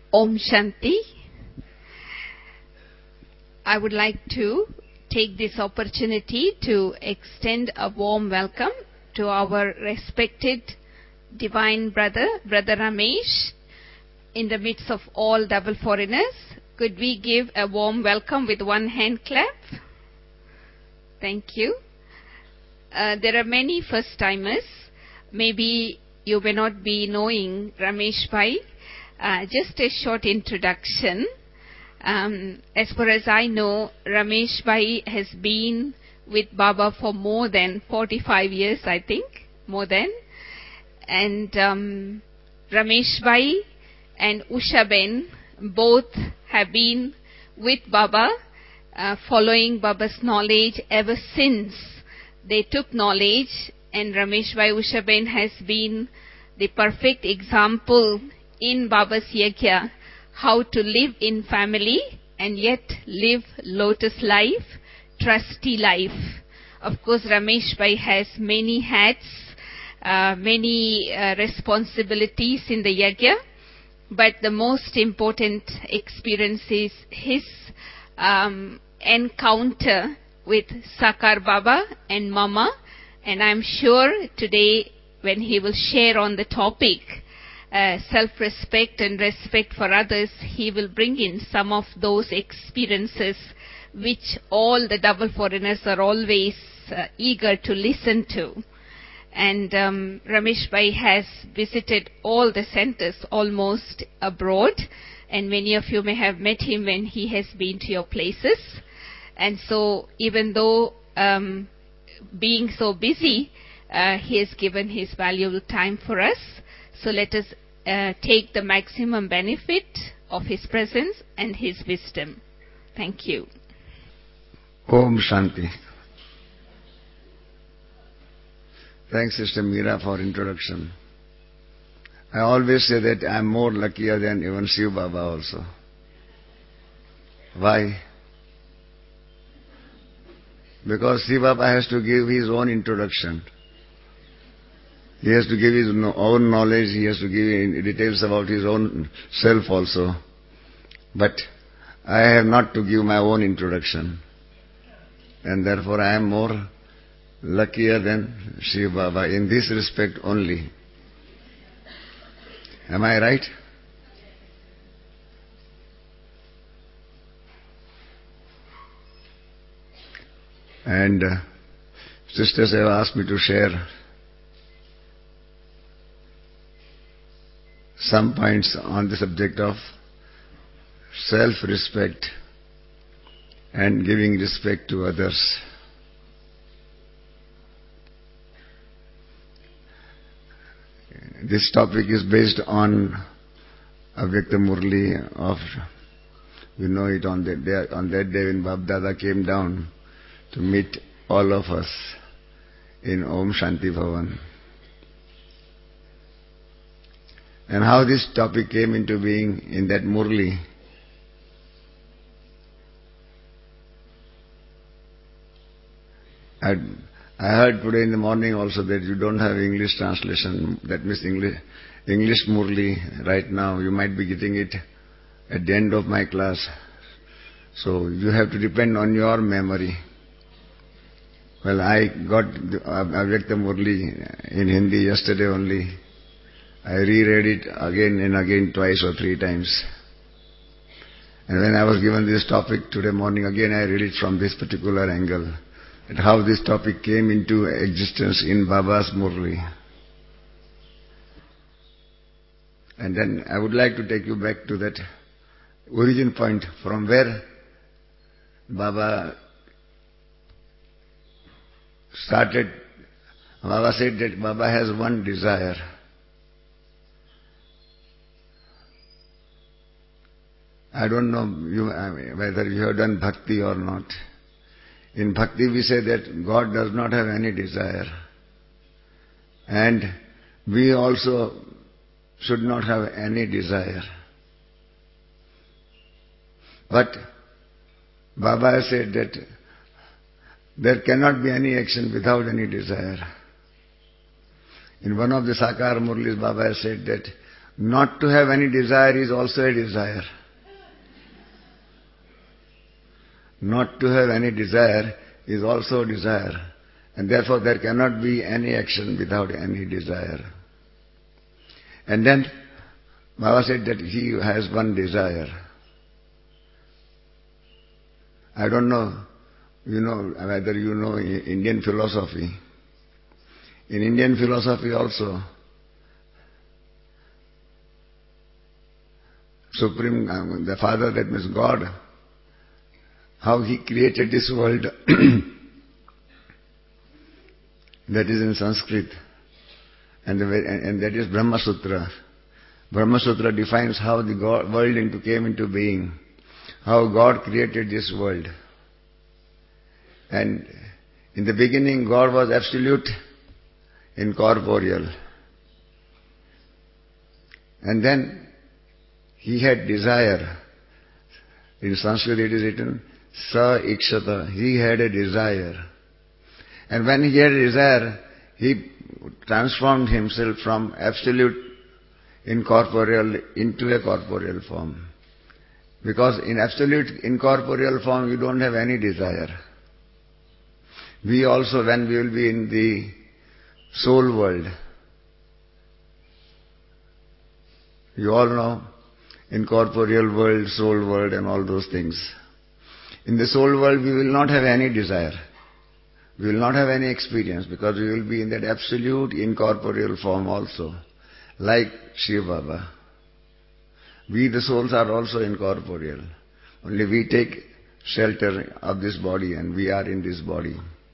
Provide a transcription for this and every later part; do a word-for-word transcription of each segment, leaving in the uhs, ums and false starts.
Om Shanti. I would like to take this opportunity to extend a warm welcome to our respected divine brother, Brother Ramesh, in the midst of all double foreigners. Could we give a warm welcome with one hand clap? Thank you. Uh, there are many first-timers. Maybe you may not be knowing Ramesh Bhai. Uh, just a short introduction. Um, as far as I know, Ramesh Bhai has been with Baba for more than forty-five years, I think, more than. And um, Ramesh Bhai and Usha Ben both have been with Baba, uh, following Baba's knowledge ever since they took knowledge. And Ramesh Bhai Usha Ben has been the perfect example in Baba's Yajna, how to live in family and yet live lotus life, trusty life. Of course, Ramesh Bhai has many hats, uh, many uh, responsibilities in the Yajna, but the most important experience is his um, encounter with Sakar Baba and Mama, and I'm sure today when he will share on the topic, Uh, self-respect and respect for others, he will bring in some of those experiences which all the double foreigners are always uh, eager to listen to. And um, Ramesh Bhai has visited all the centers almost abroad, and many of you may have met him when he has been to your places. And so even though um, being so busy, uh, he has given his valuable time for us. So let us uh, take the maximum benefit of his presence and his wisdom. Thank you. Om Shanti. Thanks, Sister Meera, for introduction. I always say that I am more luckier than even Shiv Baba also. Why? Because Shiv Baba has to give his own introduction. He has to give his own knowledge, he has to give details about his own self also. But I have not to give my own introduction. And therefore I am more luckier than Shiv Baba in this respect only. Am I right? And uh, sisters have asked me to share some points on the subject of self-respect and giving respect to others. This topic is based on Avyakta Murli of, you know it, on that day, on that day when Bab Dada came down to meet all of us in Om Shanti Bhavan. And how this topic came into being in that Murli. I, I heard today in the morning also that you don't have English translation, that means English, English Murli right now. You might be getting it at the end of my class. So you have to depend on your memory. Well, I got Avyakta Murli in Hindi yesterday only. I reread it again and again, twice or three times. And when I was given this topic today morning, again I read it from this particular angle, at how this topic came into existence in Baba's Murli. And then I would like to take you back to that origin point from where Baba started. Baba said that Baba has one desire. I don't know you, I mean, whether you have done bhakti or not. In bhakti we say that God does not have any desire. And we also should not have any desire. But Baba has said that there cannot be any action without any desire. In one of the Sakar Murlis, Baba has said that Not to have any desire is also a desire. Not to have any desire is also a desire. And therefore there cannot be any action without any desire. And then Baba said that he has one desire. I don't know, you know, whether you know Indian philosophy. In Indian philosophy also, Supreme, the Father, that means God, how He created this world, that is in Sanskrit, and, the, and that is Brahma Sutra. Brahma Sutra defines how the God, world into, came into being, how God created this world. And in the beginning God was absolute, incorporeal. And then He had desire. In Sanskrit it is written, Sa Ikshata. He had a desire. And when he had a desire, he transformed himself from absolute incorporeal into a corporeal form. Because in absolute incorporeal form you don't have any desire. We also, when we will be in the soul world, you all know, incorporeal world, soul world and all those things. In the soul world we will not have any desire. We will not have any experience because we will be in that absolute incorporeal form also, like Shiva Baba. We the souls are also incorporeal. Only we take shelter of this body and we are in this body.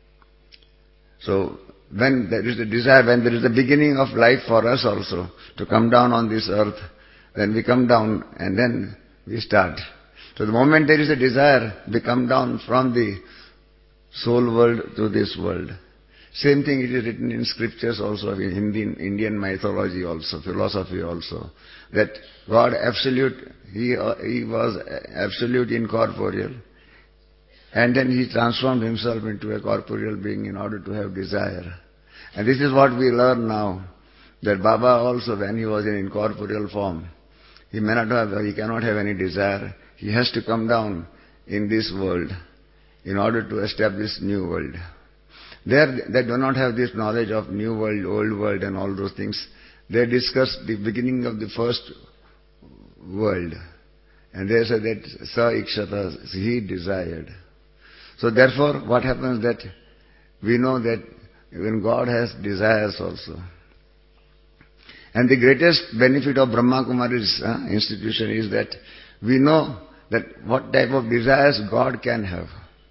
So when there is a desire, when there is a beginning of life for us also to come down on this earth, then we come down and then we start. So the moment there is a desire, we come down from the soul world to this world. Same thing it is written in scriptures also, in Indian, Indian mythology also, philosophy also, that God absolute, He, he was absolute incorporeal, and then He transformed Himself into a corporeal being in order to have desire. And this is what we learn now, that Baba also, when he was in incorporeal form, he may not have, he cannot have any desire. He has to come down in this world in order to establish new world. There, they do not have this knowledge of new world, old world and all those things. They discuss the beginning of the first world. And they say that Sa Ikshata, he desired. So therefore, what happens that we know that even God has desires also. And the greatest benefit of Brahma Kumari's uh, institution is that we know that what type of desires God can have.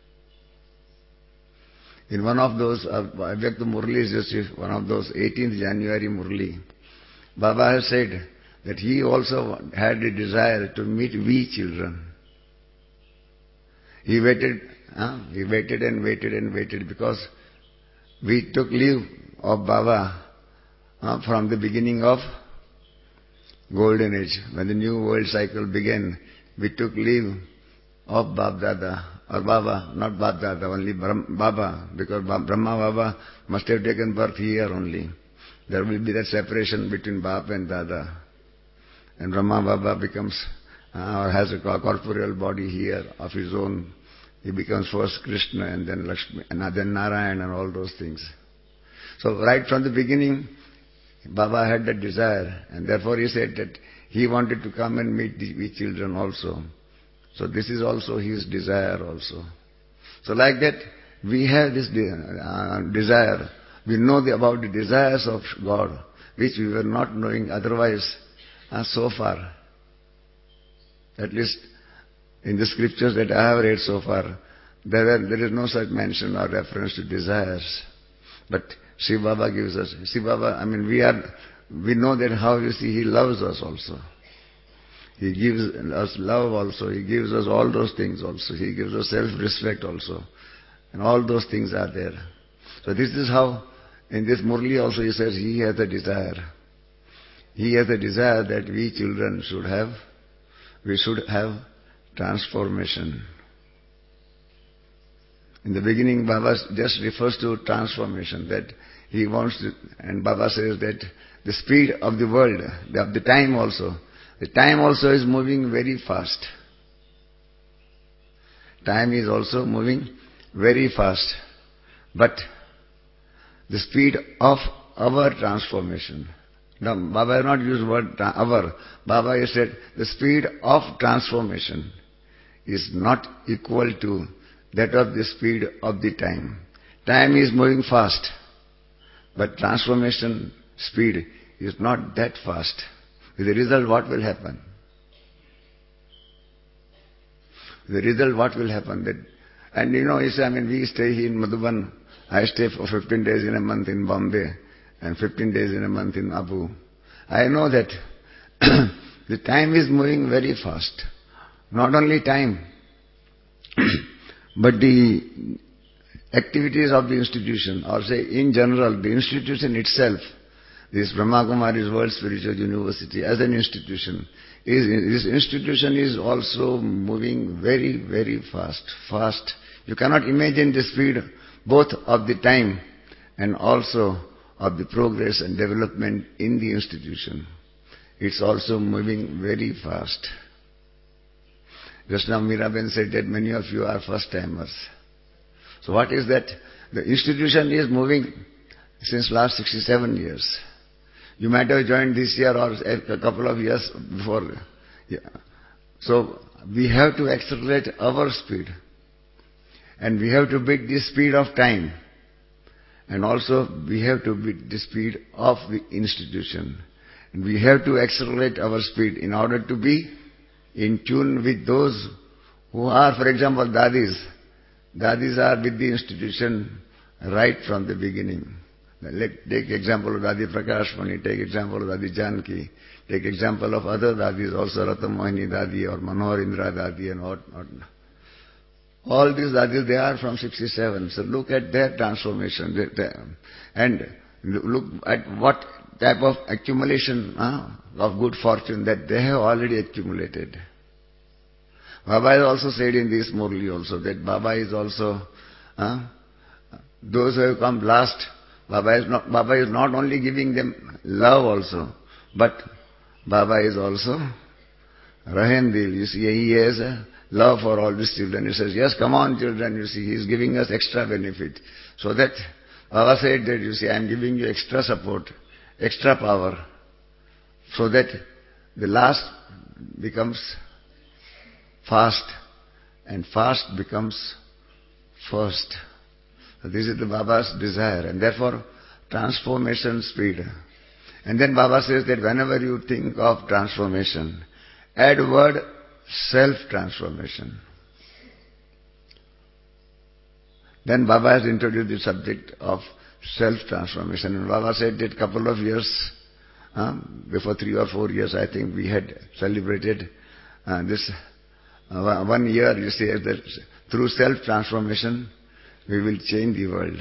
In one of those, uh, Avyakta Murli is just one of those eighteenth January Murli, Baba has said that he also had a desire to meet we children. He waited, uh, he waited and waited and waited because we took leave of Baba uh, from the beginning of Golden Age. When the new world cycle began, we took leave of Bab Dada, or Baba, not Bab Dada, only Baba, because Brahma Baba must have taken birth here only. There will be that separation between Bab and Dada. And Brahma Baba becomes, uh, or has a corporeal body here of his own. He becomes first Krishna and then Lakshmi, and then Narayana and all those things. So right from the beginning, Baba had that desire, and therefore he said that he wanted to come and meet the we children also. So this is also his desire also. So like that, we have this de uh, desire. We know the, about the desires of God, which we were not knowing otherwise uh, so far. At least in the scriptures that I have read so far, there, are, there is no such mention or reference to desires. But Shiva Baba gives us, Shiva Baba, I mean, we are, we know that how you see, He loves us also. He gives us love also. He gives us all those things also. He gives us self-respect also. And all those things are there. So this is how, in this Murli also he says, He has a desire. He has a desire that we children should have, we should have transformation. In the beginning, Baba just refers to transformation, that he wants to, and Baba says that the speed of the world, of the time also. The time also is moving very fast. Time is also moving very fast. But the speed of our transformation. Now, Baba has not used the word our. Baba has said the speed of transformation is not equal to that of the speed of the time. Time is moving fast, but transformation speed is not that fast. With the result, what will happen? The result, what will happen? That, and you know, I mean, we stay here in Madhuban. I stay for fifteen days in a month in Bombay and fifteen days in a month in Abu. I know that the time is moving very fast. Not only time, but the activities of the institution, or say in general, the institution itself, this Brahma Kumari's World Spiritual University as an institution, is, this institution is also moving very, very fast, fast. You cannot imagine the speed both of the time and also of the progress and development in the institution. It's also moving very fast. Just now Miraben said that many of you are first-timers. So what is that? The institution is moving since last sixty-seven years. You might have joined this year or a couple of years before. Yeah. So we have to accelerate our speed. And we have to beat the speed of time. And also we have to beat the speed of the institution. And we have to accelerate our speed in order to be in tune with those who are, for example, Dadis. Dadis are with the institution right from the beginning. Let, take example of Dadi Prakash Mani, take example of Dadi Janki, take example of other Dadis, also Ratan Mohini Dadi or Manohar Indra Dadi and what not. All these Dadis, they are from sixty-seven. So look at their transformation. They, they, and look at what type of accumulation uh, of good fortune that they have already accumulated. Baba has also said in this Murli also that Baba is also, uh, those who have come last, Baba is, not, Baba is not only giving them love also, but Baba is also Rahendil. You see, he has a love for all these children. He says, yes, come on children, you see, he is giving us extra benefit. So that Baba said that, you see, I am giving you extra support, extra power, so that the last becomes fast, and fast becomes first. So this is the Baba's desire, and therefore transformation speed. And then Baba says that whenever you think of transformation, add word self-transformation. Then Baba has introduced the subject of self-transformation. And Baba said that couple of years, uh, before three or four years, I think we had celebrated uh, this uh, one year, you see, that through self-transformation, we will change the world.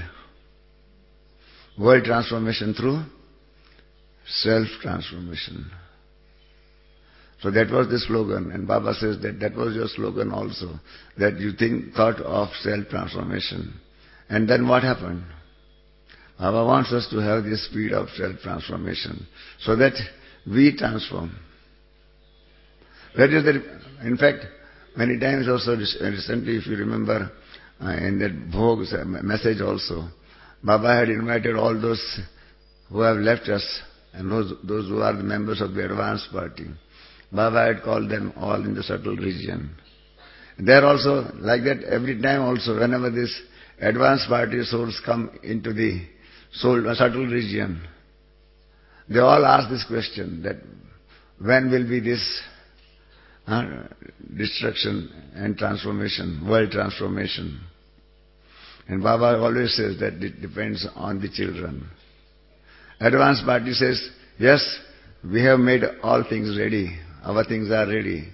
World transformation through self-transformation. So that was the slogan, and Baba says that that was your slogan also, that you think, thought of self-transformation. And then what happened? Baba wants us to have the speed of self-transformation, so that we transform. That is the, in fact, many times also, recently if you remember, uh, in that Bhog's message also, Baba had invited all those who have left us, and those, those who are the members of the advanced party. Baba had called them all in the subtle region. There also, like that, every time also, whenever this advanced party souls come into the soul, uh, subtle region, they all ask this question, that when will be this uh, destruction and transformation, world transformation? And Baba always says that it depends on the children. Advanced party says, yes, we have made all things ready. Our things are ready.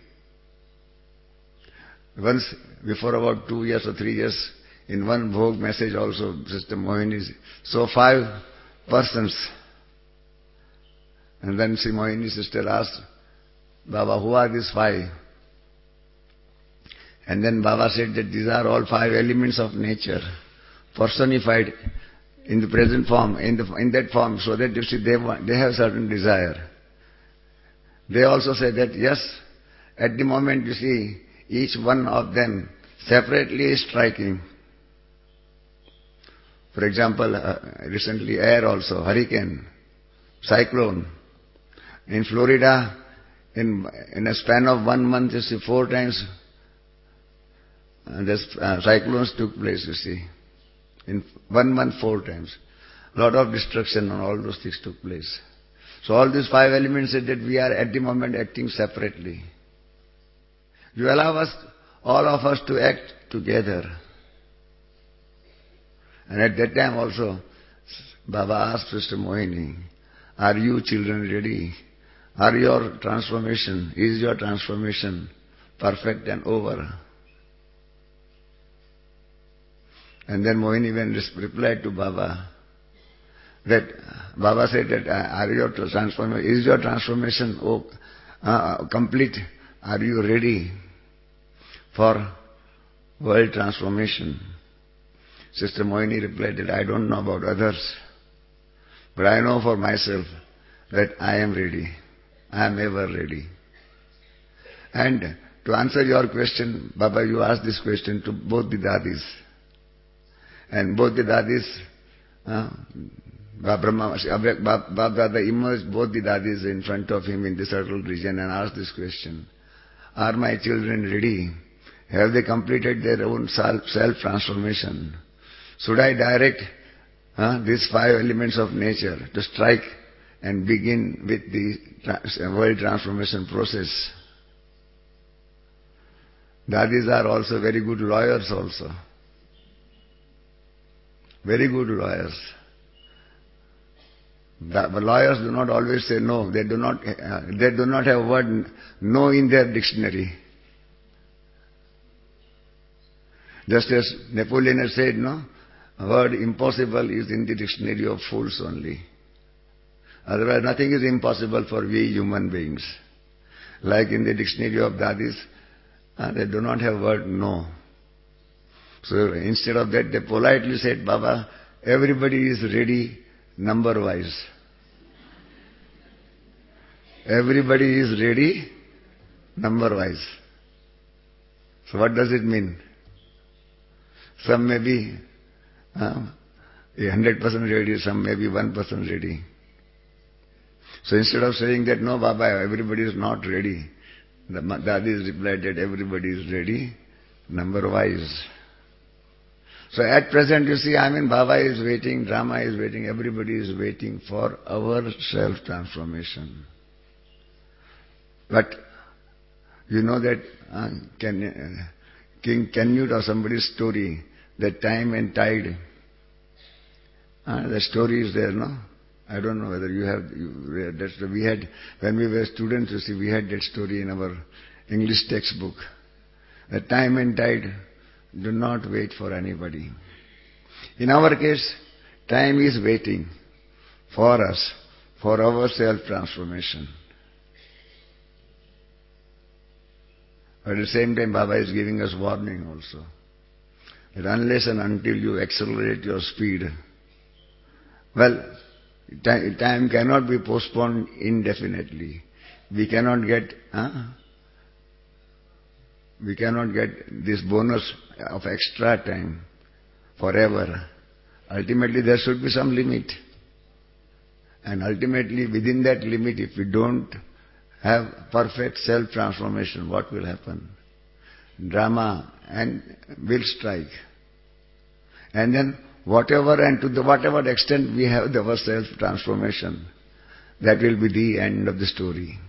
Once, before about two years or three years, in one Bhog message also, Sister Mohini, so five persons. And then see Mohini sister asked, Baba, who are these five? And then Baba said that these are all five elements of nature, personified in the present form, in, the, in that form, so that you see they, want, they have certain desire. They also say that yes, at the moment you see each one of them separately is striking. For example, uh, recently air also, hurricane, cyclone. In Florida, in, in a span of one month, you see, four times uh, this, uh, cyclones took place, you see. In one month, four times. A lot of destruction and all those things took place. So all these five elements said that we are at the moment acting separately. You allow us, all of us to act together. And at that time also, Baba asked Sister Mohini, are you children ready? Are your transformation, is your transformation perfect and over? And then Mohini when replied to Baba, that Baba said that are your transformation, is your transformation oh, uh, complete? Are you ready for world transformation? Sister Mohini replied that I don't know about others, but I know for myself that I am ready. I am ever ready. And to answer your question, Baba, you asked this question to both the Dadis. And both the Dadis, uh, Brahma, Baba Dada immersed both the Dadis in front of him in the circle region and asked this question. Are my children ready? Have they completed their own self-transformation? Should I direct uh, these five elements of nature to strike and begin with the world transformation process? Dadis are also very good lawyers also. Very good lawyers. The lawyers do not always say no. They do not, uh, they do not have word no in their dictionary. Just as Napoleon has said, no, word impossible is in the dictionary of fools only. Otherwise nothing is impossible for we human beings. Like in the dictionary of Dadis, uh, they do not have word no. So instead of that, they politely said, Baba, everybody is ready number-wise. Everybody is ready number-wise. So what does it mean? Some may be uh, a hundred percent ready, some may be one percent ready. So instead of saying that, no Baba, everybody is not ready, the Dadis replied that everybody is ready number-wise. So at present, you see, I mean, Baba is waiting, drama is waiting, everybody is waiting for our self-transformation. But you know that uh, can, uh, King Canute or somebody's story, that time and tide, uh, the story is there, no? I don't know whether you have, you read that. We had, when we were students, you see, we had that story in our English textbook. The time and tide do not wait for anybody. In our case, time is waiting for us, for our self-transformation. But at the same time, Baba is giving us warning also, that unless and until you accelerate your speed, well, time cannot be postponed indefinitely. We cannot get, huh? we cannot get this bonus of extra time forever. Ultimately, there should be some limit. And ultimately, within that limit, if we don't have perfect self-transformation, what will happen? Drama and will strike. And then whatever and to the whatever extent we have our self-transformation, that will be the end of the story.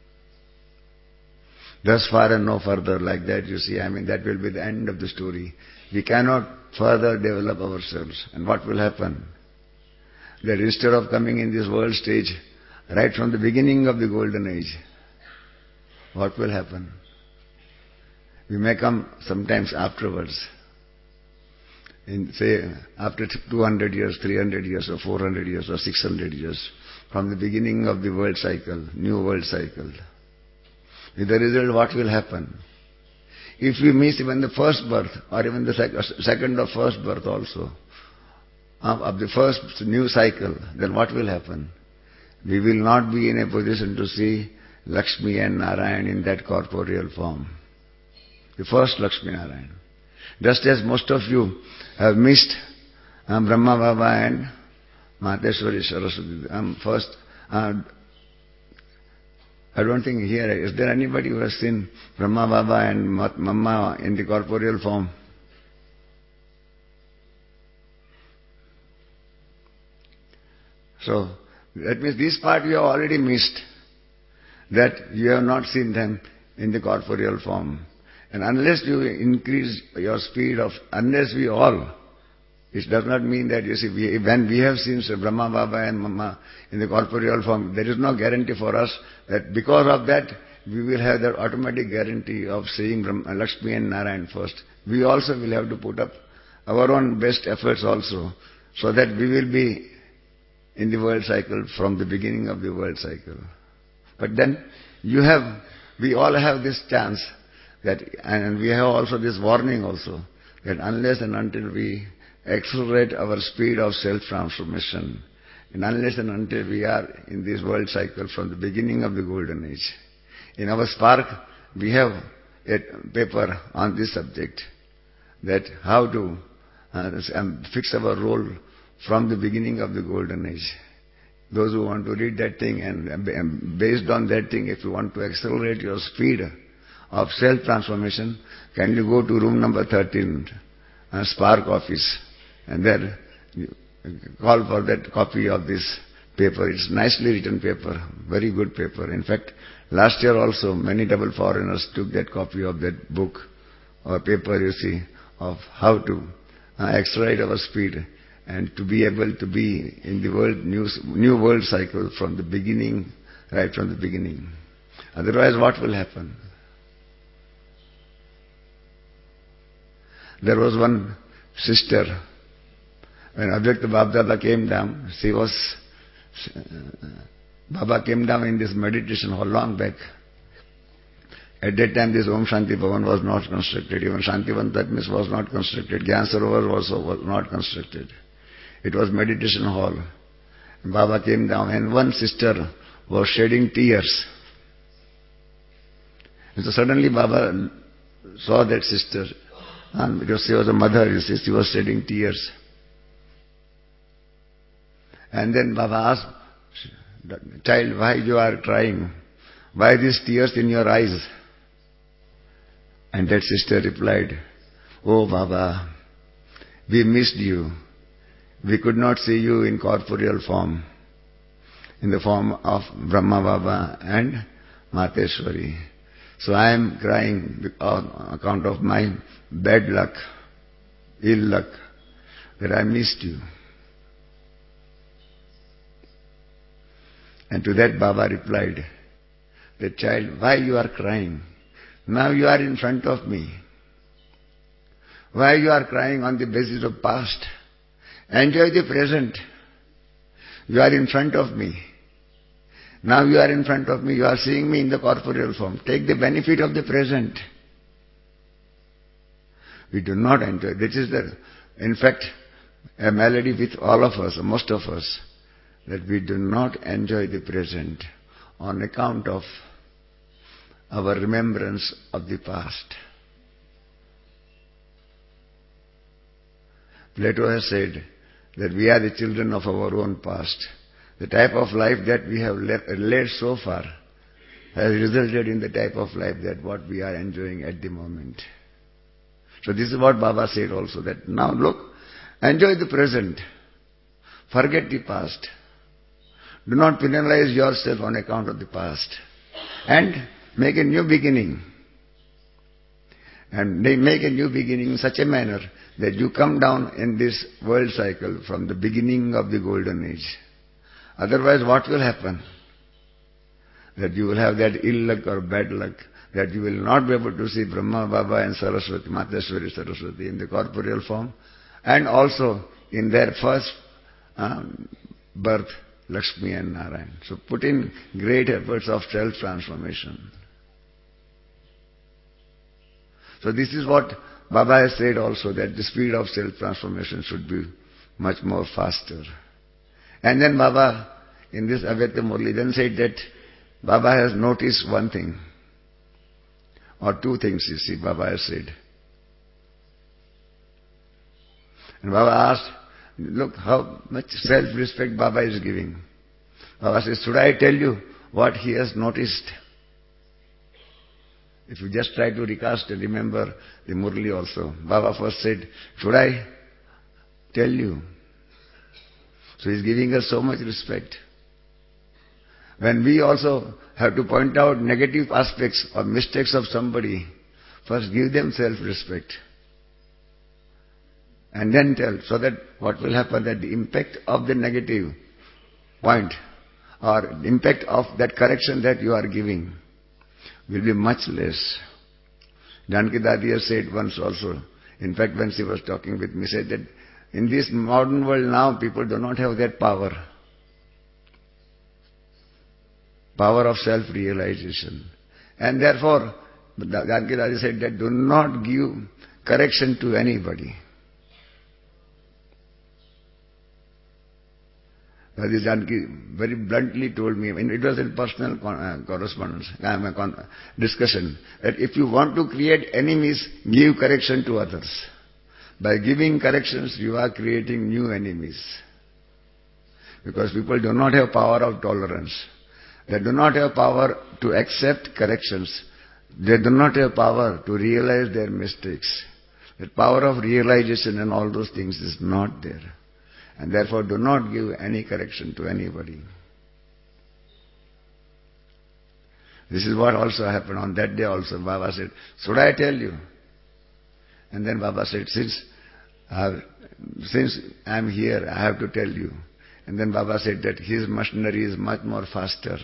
Thus far and no further, like that, you see, I mean, that will be the end of the story. We cannot further develop ourselves. And what will happen? That instead of coming in this world stage, right from the beginning of the golden age, what will happen? We may come sometimes afterwards. In, say, after two hundred years, three hundred years, or four hundred years, or six hundred years, from the beginning of the world cycle, new world cycle. With the result, what will happen? If we miss even the first birth, or even the sec second or first birth also, of, of the first new cycle, then what will happen? We will not be in a position to see Lakshmi and Narayan in that corporeal form. The first Lakshmi Narayan. Just as most of you have missed um, Brahma Baba and Mateshwari Saraswati. Um, first, uh, I don't think here, is there anybody who has seen Brahma Baba and Mamma in the corporeal form? So, that means this part you have already missed, that you have not seen them in the corporeal form. And unless you increase your speed of, unless we all, it does not mean that, you see, we, when we have seen Sri Brahma Baba and Mama in the corporeal form, there is no guarantee for us that because of that, we will have that automatic guarantee of seeing Brahma, Lakshmi and Narayan first. We also will have to put up our own best efforts also, so that we will be in the world cycle from the beginning of the world cycle. But then, you have, we all have this chance, that, and we have also this warning also, that unless and until we accelerate our speed of self-transformation, and unless and until we are in this world cycle from the beginning of the golden age. In our Spark, we have a paper on this subject, that how to uh, fix our role from the beginning of the golden age. Those who want to read that thing, and based on that thing, if you want to accelerate your speed of self-transformation, kindly go to room number thirteen, uh, Spark office, and there call for that copy of this paper. It's nicely written paper, very good paper. In fact, last year also many double foreigners took that copy of that book or paper, you see, of how to uh, accelerate our speed and to be able to be in the world new, new world cycle from the beginning, right from the beginning. Otherwise, what will happen? There was one sister, when Avyakta Baba came down, she was, uh, Baba came down in this meditation hall long back. At that time this Om Shanti Bhavan was not constructed, even Shantivan Tatmis was not constructed, Gyan Sarovar also was not constructed. It was meditation hall. Baba came down and one sister was shedding tears. And so suddenly Baba saw that sister, and because she was a mother, you see, she was shedding tears. And then Baba asked, child, why you are crying? Why these tears in your eyes? And that sister replied, oh Baba, we missed you. We could not see you in corporeal form, in the form of Brahma Baba and Mateshwari. So I am crying on account of my bad luck, ill luck, that I missed you. And to that Baba replied, the child, why you are crying? Now you are in front of me. Why you are crying on the basis of past? Enjoy the present. You are in front of me. Now you are in front of me, you are seeing me in the corporeal form. Take the benefit of the present. We do not enjoy. This is the, in fact, a malady with all of us, most of us, that we do not enjoy the present on account of our remembrance of the past. Plato has said that we are the children of our own past. The type of life that we have led so far has resulted in the type of life that what we are enjoying at the moment. So this is what Baba said also, that now look, enjoy the present, forget the past. Do not penalize yourself on account of the past. And make a new beginning. And make a new beginning in such a manner that you come down in this world cycle from the beginning of the golden age. Otherwise, what will happen? That you will have that ill luck or bad luck, that you will not be able to see Brahma Baba and Saraswati, Mateshwari Saraswati in the corporeal form, and also in their first um, birth, Lakshmi and Narayan. So put in great efforts of self-transformation. So this is what Baba has said also, that the speed of self-transformation should be much more faster. And then Baba, in this Avyakta Murli, then said that Baba has noticed one thing, or two things, you see, Baba has said. And Baba asked, look how much self-respect Baba is giving. Baba says, should I tell you what he has noticed? If you just try to recast and remember the Murli also. Baba first said, should I tell you? So he is giving us so much respect. When we also have to point out negative aspects or mistakes of somebody, first give them self-respect. And then tell, so that what will happen, that the impact of the negative point or the impact of that correction that you are giving will be much less. Janaki Dadi has said once also, in fact when she was talking with me, said that in this modern world now people do not have that power. Power of self-realization. And therefore, Janaki Dadi said that do not give correction to anybody. This Janaki very bluntly told me, and it was a personal uh, correspondence, uh, con discussion, that if you want to create enemies, give correction to others. By giving corrections, you are creating new enemies. Because people do not have power of tolerance. They do not have power to accept corrections. They do not have power to realize their mistakes. The power of realization and all those things is not there. And therefore do not give any correction to anybody. This is what also happened on that day also. Baba said, should I tell you? And then Baba said, since I have, since I am here, I have to tell you. And then Baba said that his machinery is much more faster.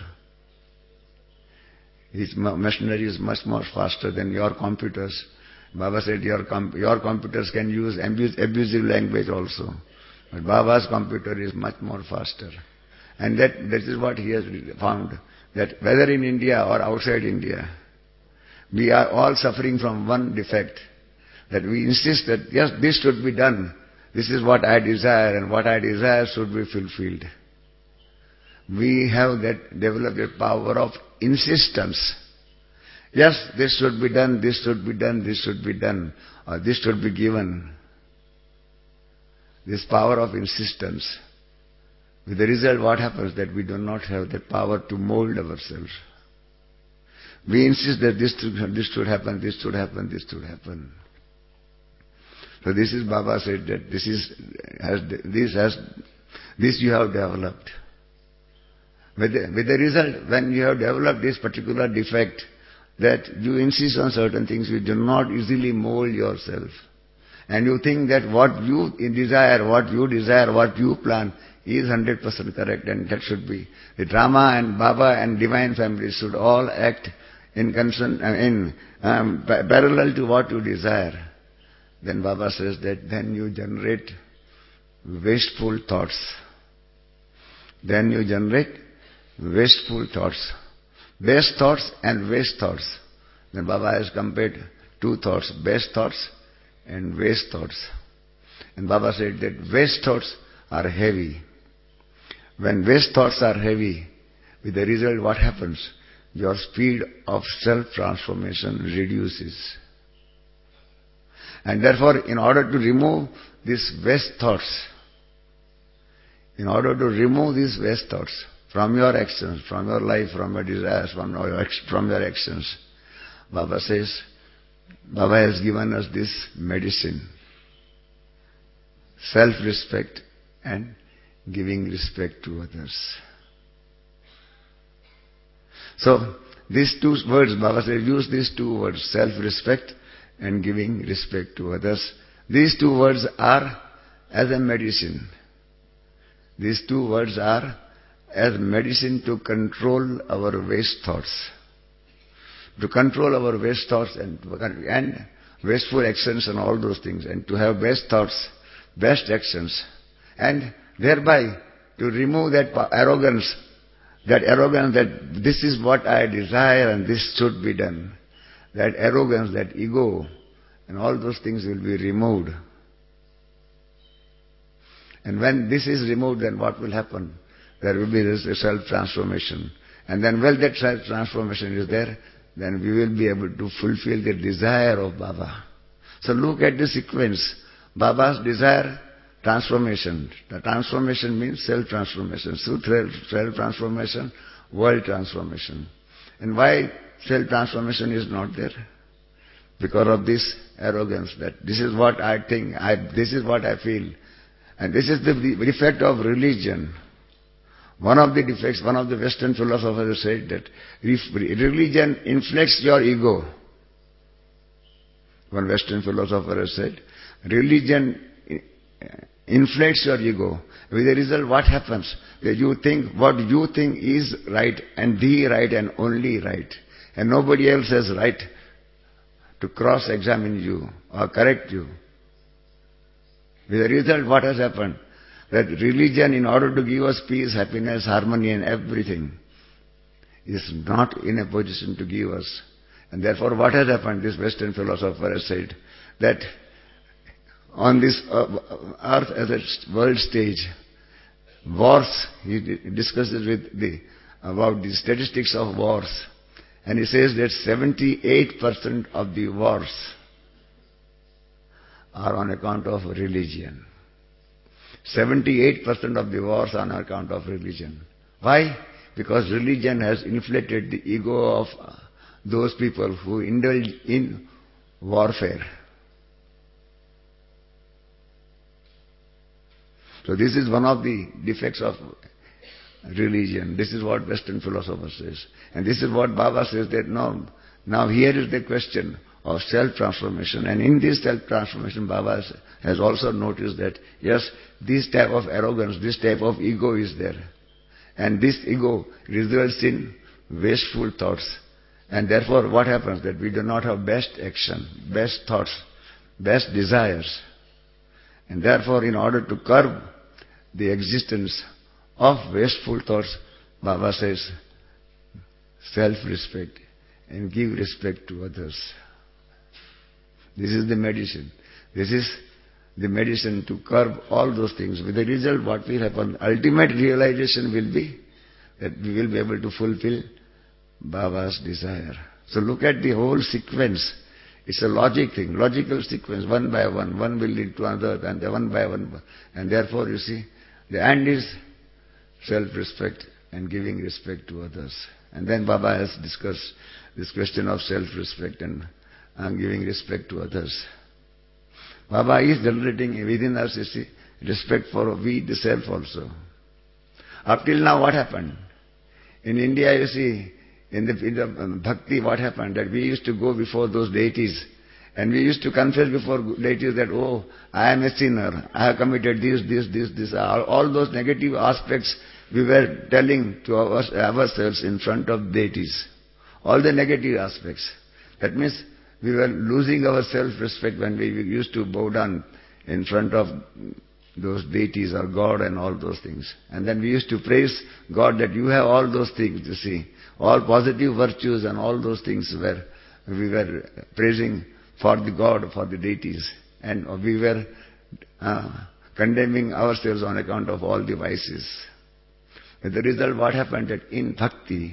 His machinery is much more faster than your computers. Baba said your, com your computers can use abuse abusive language also. But Baba's computer is much more faster. And that, that is what he has found, that whether in India or outside India, we are all suffering from one defect, that we insist that, yes, this should be done. This is what I desire, and what I desire should be fulfilled. We have that developed a power of insistence. Yes, this should be done, this should be done, this should be done, or this should be given. This power of insistence. With the result, what happens? That we do not have the power to mold ourselves. We insist that this should, this should happen, this should happen, this should happen. So this is, Baba said that this is, has, this has, this you have developed. With the, with the result, when you have developed this particular defect, that you insist on certain things, you do not easily mold yourself. And you think that what you desire, what you desire, what you plan is one hundred percent correct, and that should be. The drama and Baba and divine families should all act in concern, in um, parallel to what you desire. Then Baba says that then you generate wasteful thoughts. Then you generate wasteful thoughts. Best thoughts and waste thoughts. Then Baba has compared two thoughts, best thoughts and waste thoughts. And Baba said that waste thoughts are heavy. When waste thoughts are heavy, with the result what happens? Your speed of self-transformation reduces. And therefore, in order to remove these waste thoughts, in order to remove these waste thoughts from your actions, from your life, from your desires, from your, from your actions, Baba says, Baba has given us this medicine, self-respect and giving respect to others. So, these two words, Baba says, use these two words, self-respect and giving respect to others. These two words are as a medicine. These two words are as medicine to control our waste thoughts. To control our waste thoughts and, and wasteful actions and all those things, and to have best thoughts, best actions, and thereby to remove that arrogance, that arrogance that this is what I desire and this should be done. That arrogance, that ego, and all those things will be removed. And when this is removed, then what will happen? There will be this self-transformation. And then when that self-transformation is there, then we will be able to fulfill the desire of Baba. So look at the sequence. Baba's desire, transformation. The transformation means self-transformation. So self-transformation, world transformation. And why self-transformation is not there? Because of this arrogance, that this is what I think, I, this is what I feel. And this is the defect of religion. One of the defects, one of the Western philosophers said that religion inflates your ego. One Western philosopher has said, religion inflates your ego. With the result, what happens? That you think what you think is right, and the right and only right. And nobody else has right to cross-examine you or correct you. With the result, what has happened? That religion, in order to give us peace, happiness, harmony and everything, is not in a position to give us. And therefore, what has happened? This Western philosopher has said that on this earth as a world stage, wars, he discusses with the, about the statistics of wars. And he says that seventy-eight percent of the wars are on account of religion. seventy-eight percent of the wars are on account of religion. Why? Because religion has inflated the ego of those people who indulge in warfare. So this is one of the defects of religion. This is what Western philosopher says. And this is what Baba says, that no, now here is the question of self-transformation. And in this self-transformation, Baba has also noticed that, yes, this type of arrogance, this type of ego is there. And this ego results in wasteful thoughts. And therefore, what happens? That we do not have best action, best thoughts, best desires. And therefore, in order to curb the existence of wasteful thoughts, Baba says, self-respect and give respect to others. This is the medicine. This is the medicine to curb all those things. With the result, what will happen? Ultimate realization will be that we will be able to fulfill Baba's desire. So look at the whole sequence. It's a logic thing, logical sequence, one by one. One will lead to another, and one by one. And therefore, you see, the end is self-respect and giving respect to others. And then Baba has discussed this question of self-respect and, and giving respect to others. Baba is generating within us, you see, respect for we, the self also. Up till now, what happened? In India, you see, in the, in the um, bhakti, what happened? That we used to go before those deities, and we used to confess before deities that, oh, I am a sinner, I have committed this, this, this, this. All, all those negative aspects we were telling to our, ourselves in front of deities. All the negative aspects. That means we were losing our self-respect when we used to bow down in front of those deities or God and all those things. And then we used to praise God that you have all those things, you see. All positive virtues and all those things were, we were praising for the God, for the deities. And we were uh, condemning ourselves on account of all the vices. With the result, what happened? That in bhakti,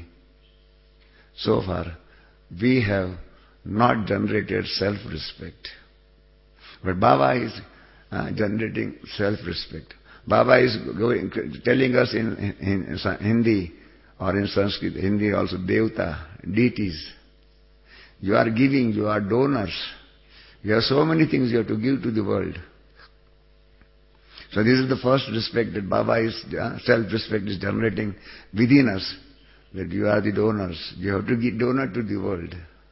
so far, we have not generated self-respect. But Baba is uh, generating self-respect. Baba is going, telling us in, in, in Hindi or in Sanskrit, Hindi also, Devta, deities. You are giving, you are donors. You have so many things you have to give to the world. So this is the first respect that Baba is, uh, self-respect is generating within us. That you are the donors. You have to give donor to the world.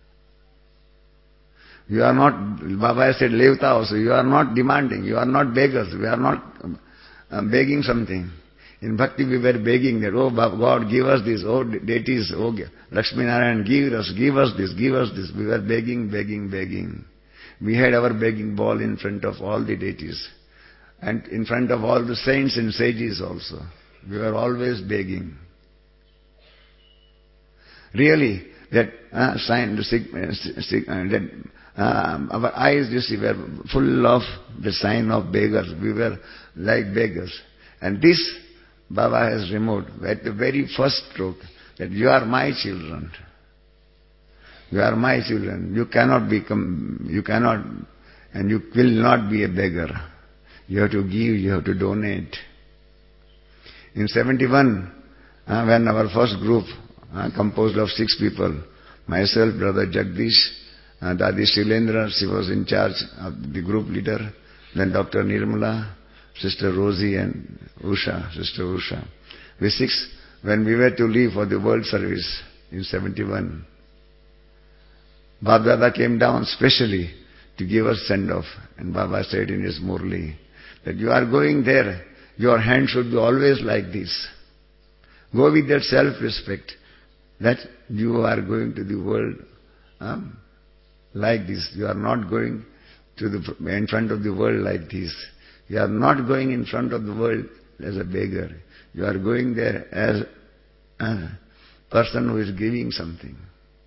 You are not, Baba has said, Levta also, you are not demanding, you are not beggars, we are not um, begging something. In Bhakti we were begging that, oh God, give us this, oh deities, oh Lakshmi Narayan, give us, give us this, give us this. We were begging, begging, begging. We had our begging bowl in front of all the deities. And in front of all the saints and sages also. We were always begging. Really, that uh, sign, uh, that uh, our eyes, you see, were full of the sign of beggars. We were like beggars. And this Baba has removed at the very first stroke, that you are my children. You are my children. You cannot become, you cannot, and you will not be a beggar. You have to give, you have to donate. In seventy-one, uh, when our first group, uh, composed of six people, myself, Brother Jagdish, uh, Dadi Shilendra, she was in charge of the group leader, then Doctor Nirmala, Sister Rosie and Usha, Sister Usha. We six, when we were to leave for the world service in seventy-one, Baba Dada came down specially to give us send-off. And Baba said in his Murli that you are going there, your hand should be always like this. Go with that self-respect that you are going to the world um, like this. You are not going to the in front of the world like this. You are not going in front of the world as a beggar. You are going there as a person who is giving something.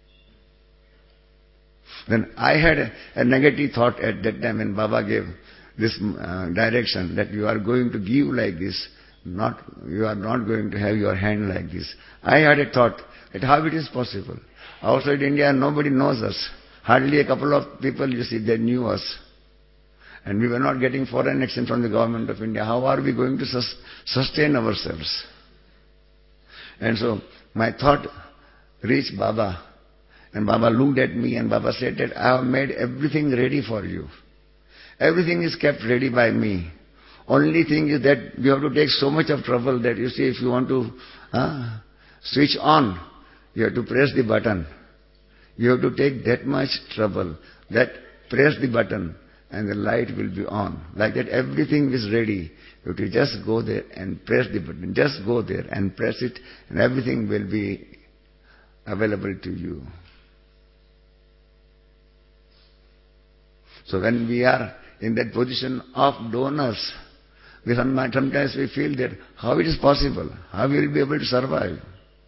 Then I had a, a negative thought at that time when Baba gave this uh, direction that you are going to give like this, not you are not going to have your hand like this. I had a thought that how it is possible. Outside India nobody knows us. Hardly a couple of people, you see, they knew us. And we were not getting foreign exchange from the government of India. How are we going to sus sustain ourselves? And so my thought reached Baba. And Baba looked at me and Baba said that I have made everything ready for you. Everything is kept ready by me. Only thing is that you have to take so much of trouble that you see if you want to uh, switch on, you have to press the button. You have to take that much trouble. That press the button and the light will be on. Like that everything is ready. You have to just go there and press the button. Just go there and press it and everything will be available to you. So when we are in that position of donors, we sometimes we feel that how it is possible, how we will be able to survive.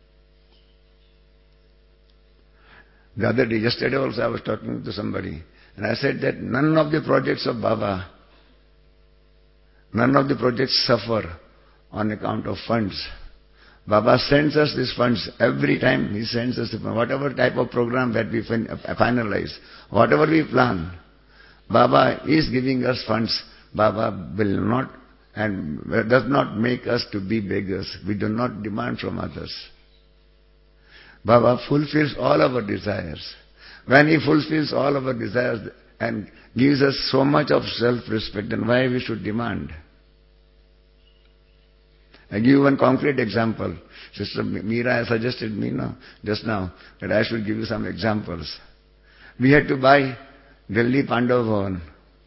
The other day, yesterday also I was talking to somebody and I said that none of the projects of Baba, none of the projects suffer on account of funds. Baba sends us these funds every time. He sends us the funds. Whatever type of program that we finalize, whatever we plan, Baba is giving us funds. Baba will not and does not make us to be beggars. We do not demand from others. Baba fulfills all our desires. When He fulfills all our desires and gives us so much of self-respect, then why we should demand? I give you one concrete example. Sister Meera has suggested me no, just now that I should give you some examples. We had to buy Delhi Pandav Bhavan.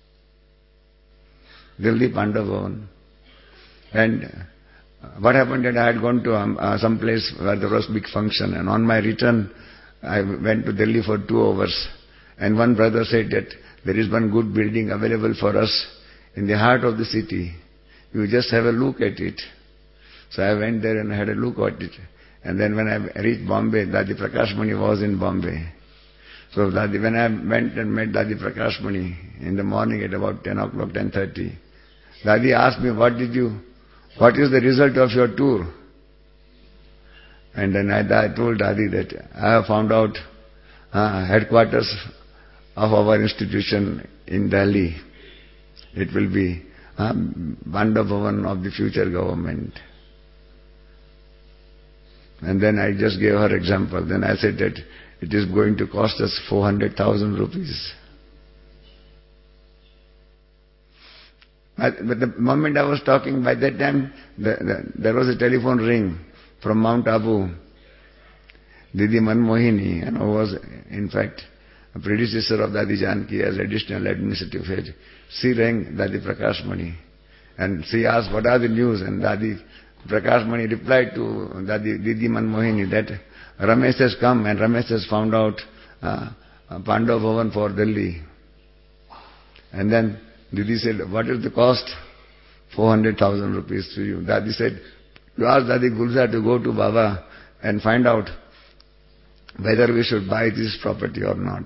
Delhi Pandav Bhavan. And what happened that I had gone to um, uh, some place where there was big function, and on my return I went to Delhi for two hours. And one brother said that there is one good building available for us in the heart of the city. You just have a look at it. So I went there and had a look at it. And then when I reached Bombay, Dadi Prakash Mani was in Bombay. So Dadi, when I went and met Dadi Prakash Mani in the morning at about ten o'clock, ten thirty, Dadi asked me, what did you, what is the result of your tour? And then I, I told Dadi that I have found out uh, headquarters of our institution in Delhi. It will be uh, Pandav Bhavan of the future government. And then I just gave her example. Then I said that it is going to cost us four hundred thousand rupees. But the moment I was talking, by that time, the, the, there was a telephone ring from Mount Abu. Didi Manmohini, and who was, in fact, a predecessor of Dadi Janki as additional administrative head. She rang Dadi Prakash Mani. And she asked, what are the news? And Dadi Prakash Mani replied to Dadi, Didi Manmohini that Ramesh has come and Ramesh has found out uh, Pandav Bhavan for Delhi. And then Didi said, what is the cost? four hundred thousand rupees to you. Dadi said, you ask Dadi Gulzar to go to Baba and find out whether we should buy this property or not.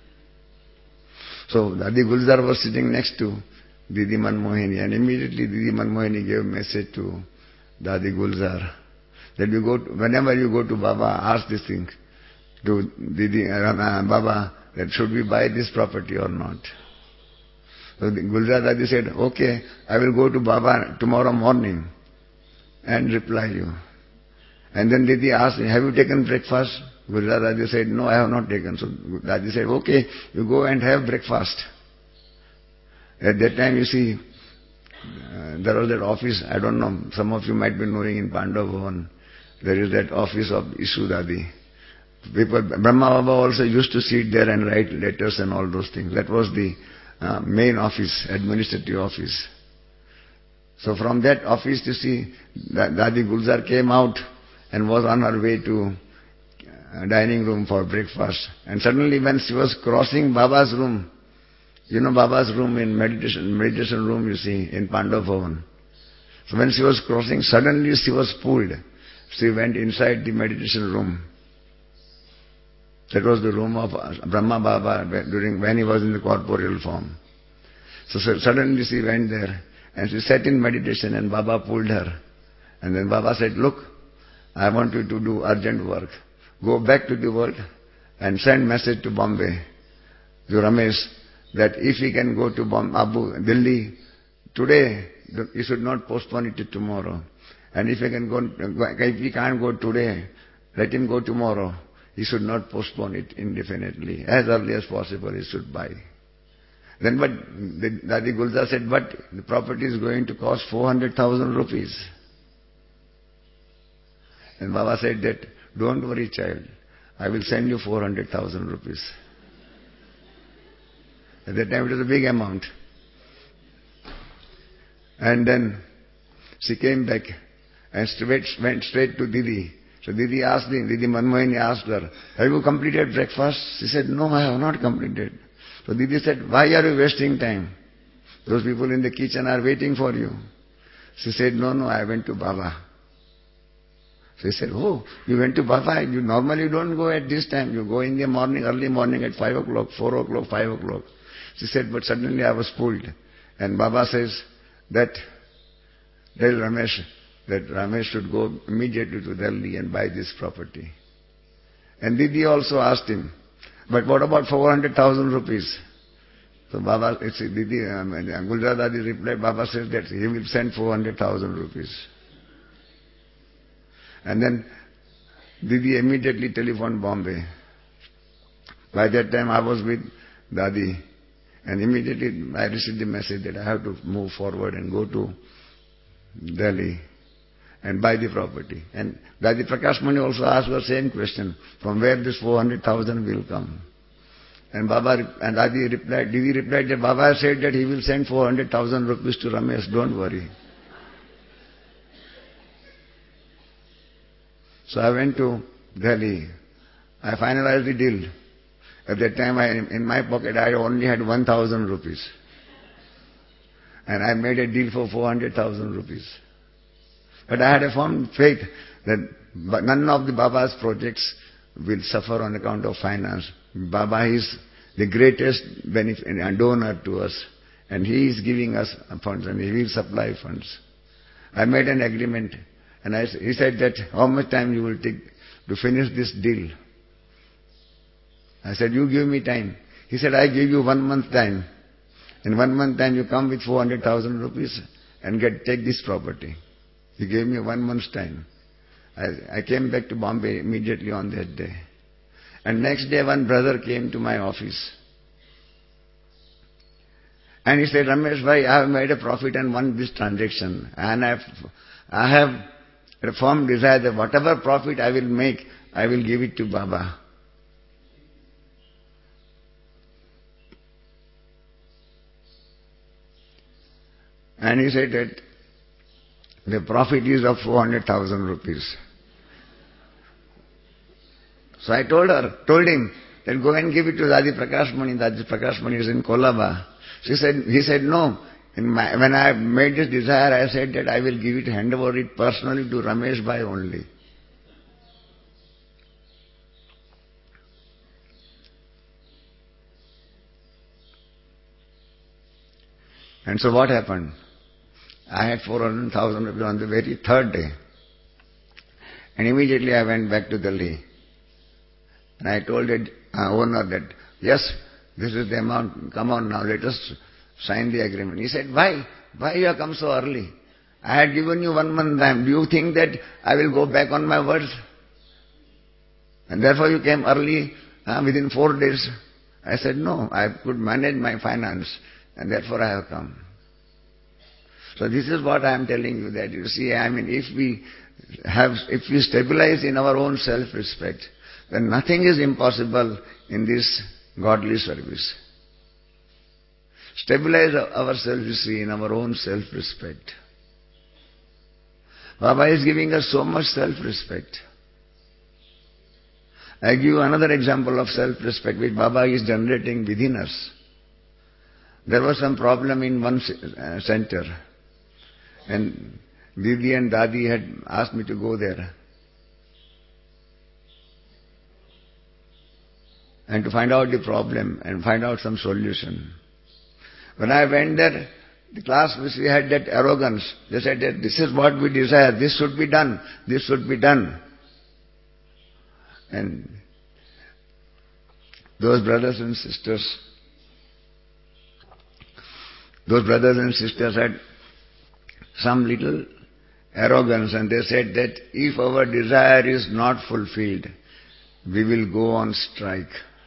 So Dadi Gulzar was sitting next to Didi Manmohini, and immediately Didi Manmohini gave a message to Dadi Gulzar that you go to, whenever you go to Baba, ask this thing to Didi uh, Baba, that should we buy this property or not. So the Gulzar Dadi said, okay, I will go to Baba tomorrow morning and reply you. And then Didi asked, have you taken breakfast? Gulzar Dadi said, no, I have not taken. So Dadi said, okay, you go and have breakfast. At that time, you see, uh, there was that office, I don't know, some of you might be knowing in Pandav Bhavan, there is that office of Ishu Dadi. People, Brahma Baba also used to sit there and write letters and all those things. That was the uh, main office, administrative office. So from that office, you see, Dadi Gulzar came out and was on her way to uh, dining room for breakfast. And suddenly when she was crossing Baba's room, you know Baba's room in meditation, meditation room you see, in Pandav Bhavan. So when she was crossing, suddenly she was pulled. She went inside the meditation room. That was the room of Brahma Baba during when he was in the corporeal form. So, so suddenly she went there and she sat in meditation and Baba pulled her. And then Baba said, look, I want you to do urgent work. Go back to the world and send message to Bombay, to Ramesh, that if he can go to Bombay, Abu, Delhi today, he should not postpone it to tomorrow. And if he can go, if he can't go today, let him go tomorrow. He should not postpone it indefinitely. As early as possible he should buy. Then but the, Dadi Gulzar said, but the property is going to cost four hundred thousand rupees. And Baba said that, don't worry child, I will send you four hundred thousand rupees. At that time it was a big amount. And then she came back and straight, went straight to Didi. So Didi asked me, Didi Manmohini asked her, have you completed breakfast? She said, no, I have not completed. So Didi said, why are you wasting time? Those people in the kitchen are waiting for you. She said, no, no, I went to Baba. So he said, oh, you went to Baba, you normally don't go at this time. You go in the morning, early morning at five o'clock, four o'clock, five o'clock. She said, but suddenly I was pulled. And Baba says that, tell Ramesh, that Ramesh should go immediately to Delhi and buy this property. And Didi also asked him, but what about four hundred thousand rupees? So Baba, it's Didi, um, Gulzar Dadi replied, Baba says that he will send four hundred thousand rupees. And then Didi immediately telephoned Bombay. By that time I was with Dadi, and immediately I received the message that I have to move forward and go to Delhi and buy the property. And Dadi Prakash Mani also asked the same question, from where this four hundred thousand will come? And Baba and Dadi replied, Didi replied that Baba said that he will send four hundred thousand rupees to Ramesh, don't worry. So I went to Delhi. I finalized the deal. At that time, I, in my pocket, I only had one thousand rupees. And I made a deal for four hundred thousand rupees. But I had a firm faith that none of the Baba's projects will suffer on account of finance. Baba is the greatest benefit and donor to us. And he is giving us funds and he will supply funds. I made an agreement. And I, he said that, how much time you will take to finish this deal? I said, you give me time. He said, I give you one month time. In one month time you come with four hundred thousand rupees and get take this property. He gave me one month's time. I, I came back to Bombay immediately on that day. And next day one brother came to my office. And he said, Ramesh bhai, I have made a profit and won this transaction. And I have, I have a firm desire that whatever profit I will make, I will give it to Baba. And he said that the profit is of four hundred thousand rupees. So I told her, told him that go and give it to Dadi Prakash Mani. Dadi Prakash Mani is in Kolaba. She said, he said, no. In my, when I made this desire, I said that I will give it, hand over it personally to Ramesh bhai only. And so what happened? I had four hundred thousand rupees on the very third day. And immediately I went back to Delhi. And I told the uh, owner that, yes, this is the amount, come on now, let us sign the agreement. He said, why? Why you have come so early? I had given you one month time. Do you think that I will go back on my words? And therefore you came early, uh, within four days. I said, no, I could manage my finance, and therefore I have come. So this is what I am telling you, that you see, I mean, if we have, if we stabilize in our own self-respect, then nothing is impossible in this godly service. Stabilize ourselves, you see, in our own self-respect. Baba is giving us so much self-respect. I give you another example of self-respect which Baba is generating within us. There was some problem in one center, and Didi and Dadi had asked me to go there and to find out the problem and find out some solution. When I went there, the class which we had that arrogance, they said that this is what we desire, this should be done, this should be done. And those brothers and sisters, those brothers and sisters had some little arrogance, and they said that if our desire is not fulfilled, we will go on strike.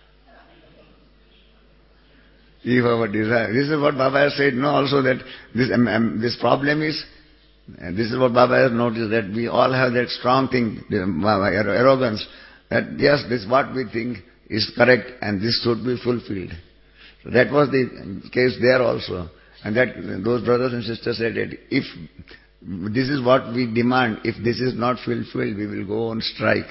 If our desire, this is what Baba has said, no, also that this, um, um, this problem is, and this is what Baba has noticed, that we all have that strong thing, the, uh, arrogance, that yes, this is what we think is correct and this should be fulfilled. So that was the case there also. And that those brothers and sisters said that if this is what we demand, if this is not fulfilled, we will go on strike.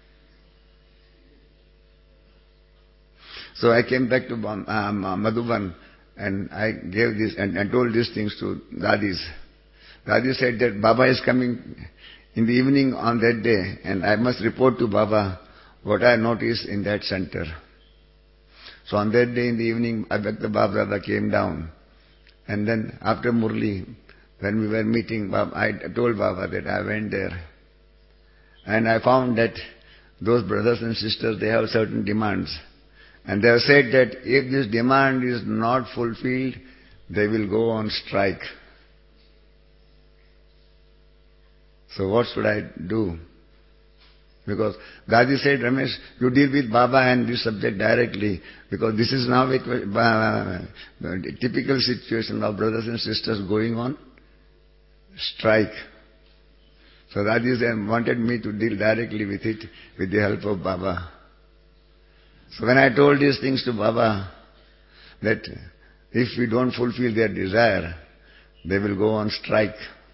So I came back to um, Madhuban, and I gave this and, and told these things to Dadis. Dadi said that Baba is coming in the evening on that day, and I must report to Baba what I noticed in that center. So on that day in the evening, Abhyakta Baba came down, and then after Murli, when we were meeting, I told Baba that I went there, and I found that those brothers and sisters, they have certain demands. And they have said that if this demand is not fulfilled, they will go on strike. So what should I do? Because Dadi said, Ramesh, you deal with Baba and this subject directly, because this is now a uh, typical situation of brothers and sisters going on strike. So Dadi wanted me to deal directly with it with the help of Baba. So when I told these things to Baba, that if we don't fulfill their desire, they will go on strike.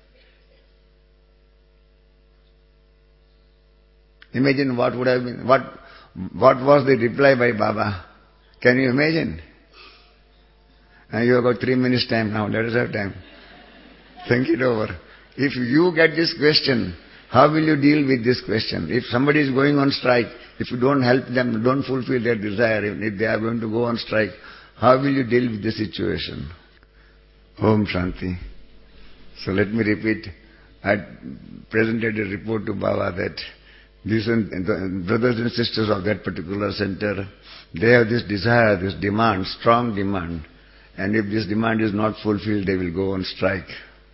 Imagine what would have been, what, what was the reply by Baba? Can you imagine? And you have got three minutes time now, let us have time. Think it over. If you get this question, how will you deal with this question? If somebody is going on strike, if you don't help them, don't fulfill their desire, if they are going to go on strike, how will you deal with the situation? Om Shanti. So let me repeat. I presented a report to Baba that these the brothers and sisters of that particular center, they have this desire, this demand, strong demand. And if this demand is not fulfilled, they will go on strike.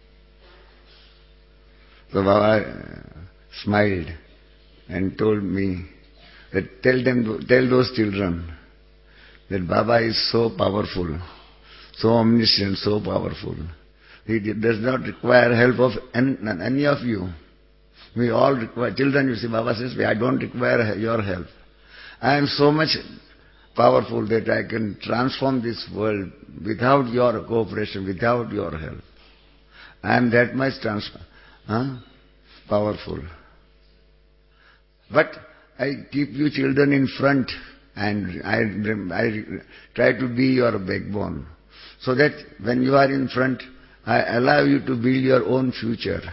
So Baba smiled and told me that tell them, tell those children that Baba is so powerful, so omniscient, so powerful. He does not require help of any, any of you. We all require, children, you see, Baba says, I don't require your help. I am so much powerful that I can transform this world without your cooperation, without your help. I am that much transform, huh? powerful. But I keep you children in front, and I, I try to be your backbone, so that when you are in front, I allow you to build your own future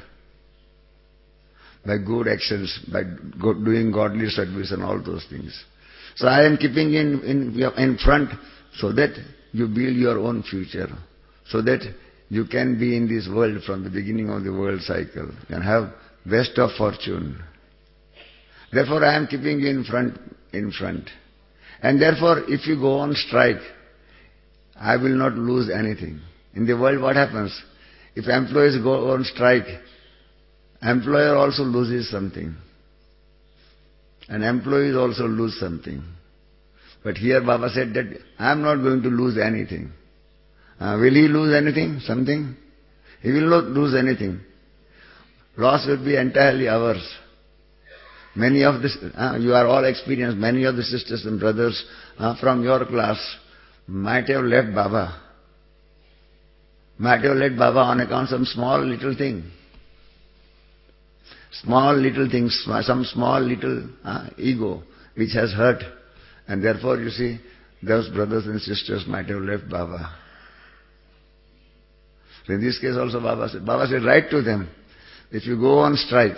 by good actions, by doing godly service and all those things. So I am keeping in, in, in front so that you build your own future, so that you can be in this world from the beginning of the world cycle. You can have best of fortune. Therefore I am keeping you in front, in front. And therefore if you go on strike, I will not lose anything. In the world what happens? If employees go on strike, employer also loses something. And employees also lose something. But here Baba said that I am not going to lose anything. Uh, will he lose anything? Something? He will not lose anything. Loss will be entirely ours. Many of the, uh, you are all experienced, many of the sisters and brothers uh, from your class might have left Baba. Might have left Baba on account of some small little thing. Small little things, some small little uh, ego which has hurt. And therefore you see, those brothers and sisters might have left Baba. So in this case also Baba said, Baba said, write to them, if you go on strike,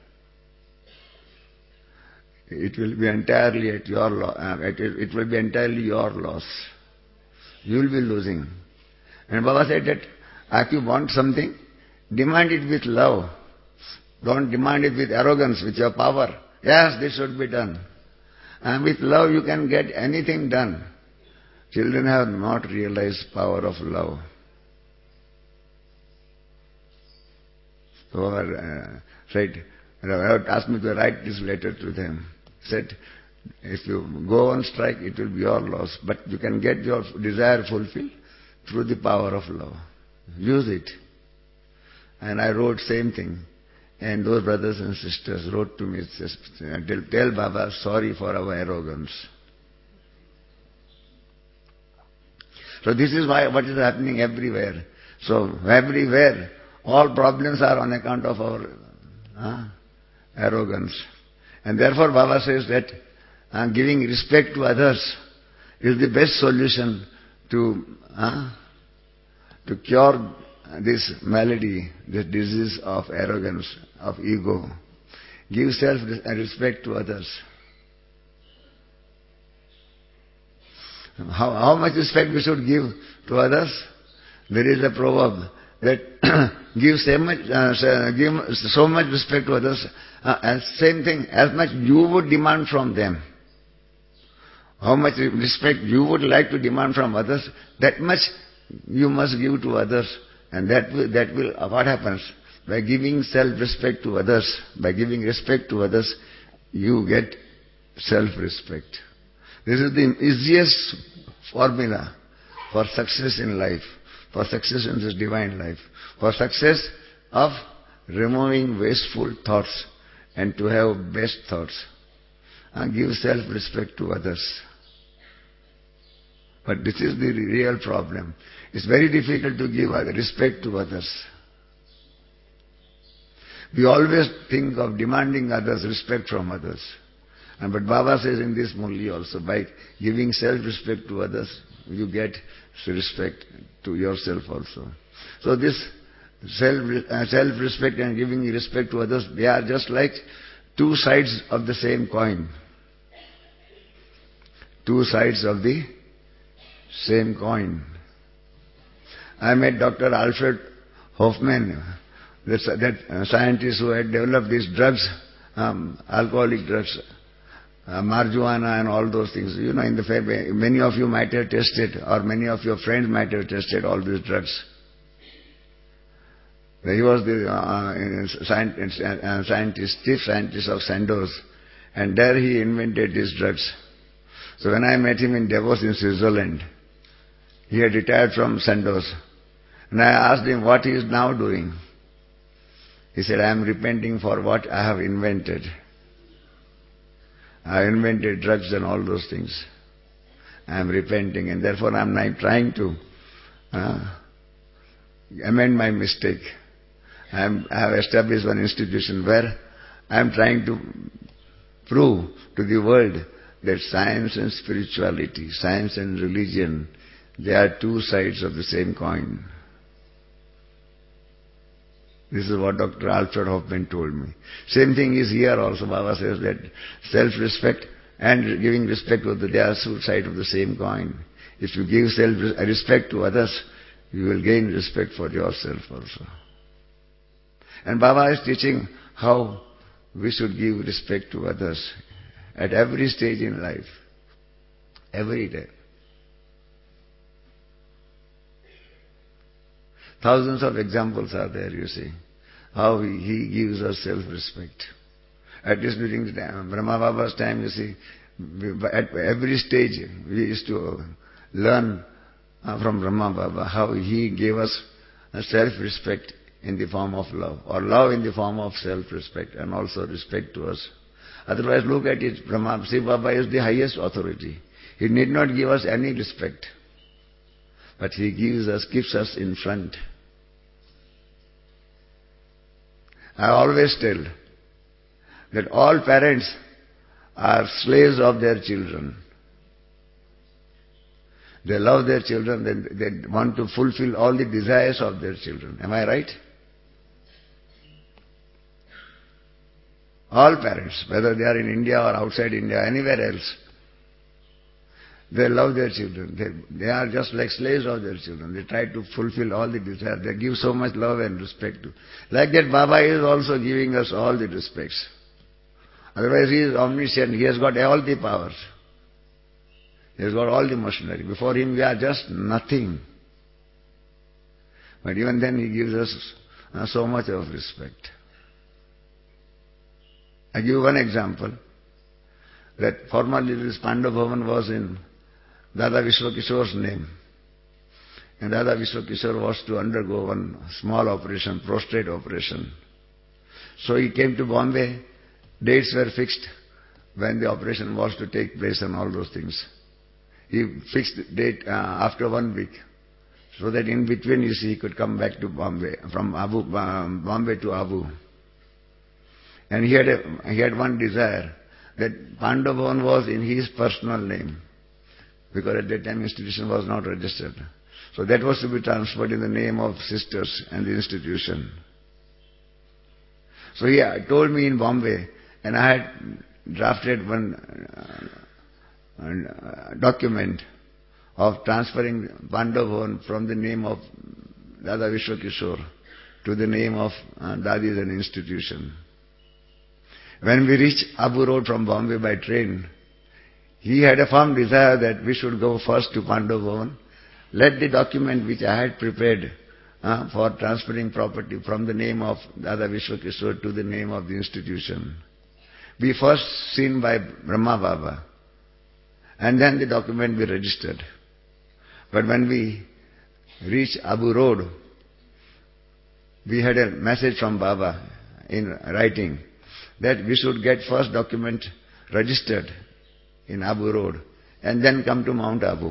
it will be entirely at your lo- uh, it, will, it will be entirely your loss. You will be losing. And Baba said that if you want something, demand it with love. Don't demand it with arrogance, with your power. Yes, this should be done. And with love you can get anything done. Children have not realized power of love. So uh, said, Rabbi asked me to write this letter to them. Said, if you go on strike, it will be your loss. But you can get your desire fulfilled through the power of love. Use it. And I wrote same thing. And those brothers and sisters wrote to me, tell, tell Baba, sorry for our arrogance. So this is why what is happening everywhere. So everywhere, all problems are on account of our uh, arrogance. And therefore Baba says that uh, giving respect to others is the best solution to uh, to cure this malady, this disease of arrogance, of ego. Give self-respect to others. How, how much respect we should give to others? There is a proverb that give so much, uh, give so much respect to others, uh, and same thing, as much you would demand from them. How much respect you would like to demand from others, that much you must give to others. And that will, that will, what happens? By giving self-respect to others, by giving respect to others, you get self-respect. This is the easiest formula for success in life, for success in this divine life, for success of removing wasteful thoughts and to have best thoughts. And give self-respect to others. But this is the real problem. It's very difficult to give respect to others. We always think of demanding others respect from others. And but Baba says in this Murli also, by giving self-respect to others, you get respect to yourself also. So this self, uh, self-respect and giving respect to others, they are just like two sides of the same coin. Two sides of the same coin. I met Doctor Alfred Hoffman, that, that uh, scientist who had developed these drugs, um, alcoholic drugs, uh, marijuana and all those things. You know, in the fair, many of you might have tested, or many of your friends might have tested all these drugs. He was the uh, scientist, uh, scientist, chief scientist of Sandoz, and there he invented these drugs. So when I met him in Davos in Switzerland, he had retired from Sandoz. And I asked him what he is now doing. He said, I am repenting for what I have invented. I invented drugs and all those things. I am repenting, and therefore I am now trying to uh, amend my mistake. I, am, I have established one institution where I am trying to prove to the world that science and spirituality, science and religion, they are two sides of the same coin. This is what Doctor Alfred Hoffman told me. Same thing is here also. Baba says that self-respect and giving respect to others, they are two sides of the same coin. If you give self-respect to others, you will gain respect for yourself also. And Baba is teaching how we should give respect to others at every stage in life, every day. Thousands of examples are there, you see, how he, he gives us self-respect. At least during the time, Brahma Baba's time, you see, we, at every stage we used to learn from Brahma Baba how he gave us a self-respect in the form of love, or love in the form of self-respect, and also respect to us. Otherwise, look at it, Brahma Shiv Baba is the highest authority. He need not give us any respect, but he gives us, keeps us in front. I always tell that all parents are slaves of their children. They love their children, they, they want to fulfill all the desires of their children. Am I right? All parents, whether they are in India or outside India, anywhere else, they love their children. They, they are just like slaves of their children. They try to fulfill all the desires. They give so much love and respect to. Like that, Baba is also giving us all the respects. Otherwise, he is omniscient. He has got all the powers. He has got all the machinery. Before him, we are just nothing. But even then, he gives us uh, so much of respect. I give one example. That formerly this Pandav Bhavan was in Dada Vishwakishore's name. And Dada Vishwakishore was to undergo one small operation, prostate operation. So he came to Bombay. Dates were fixed when the operation was to take place and all those things. He fixed date uh, after one week, so that in between, you see, he could come back to Bombay, from Abu, um, Bombay to Abu. And he had, a, he had one desire, that Pandav Bhavan was in his personal name, because at that time institution was not registered. So that was to be transferred in the name of sisters and the institution. So he told me in Bombay, and I had drafted one uh, uh, document of transferring Pandav Bhavan from the name of Dada Vishwakishore to the name of uh, Dadi as an institution. When we reached Abu Road from Bombay by train, he had a firm desire that we should go first to Pandav Bhavan, let the document which I had prepared uh, for transferring property from the name of Dada Vishwakishore to the name of the institution be first seen by Brahma Baba, and then the document be registered. But when we reached Abu Road, we had a message from Baba in writing that we should get first document registered in Abu Road and then come to Mount Abu.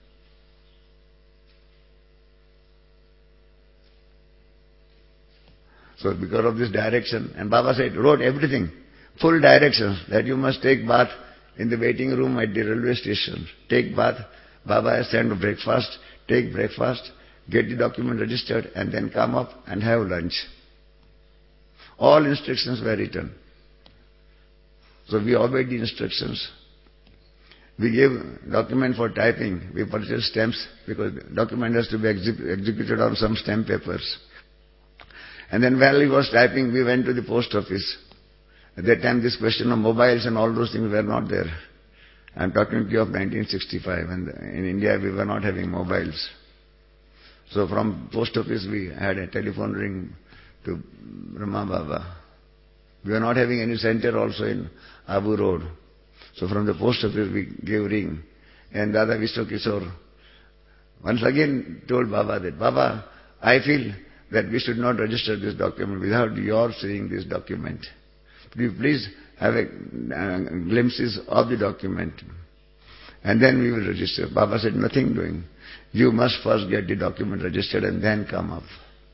So because of this direction, and Baba said, wrote everything, full directions, that you must take bath in the waiting room at the railway station. Take bath, Baba has sent breakfast, take breakfast, get the document registered, and then come up and have lunch. All instructions were written. So we obeyed the instructions. We gave document for typing. We purchased stamps because the document has to be exec- executed on some stamp papers. And then while he was typing, we went to the post office. At that time, this question of mobiles and all those things were not there. I'm talking to you of nineteen sixty-five, and in India we were not having mobiles. So from post office we had a telephone ring to Brahma Baba. We were not having any center also in Abu Road. So from the post office we gave ring. And Dada Vishwakishore once again told Baba that, Baba, I feel that we should not register this document without your seeing this document. Could you please have a uh, glimpses of the document, and then we will register. Baba said, nothing doing. You must first get the document registered and then come up.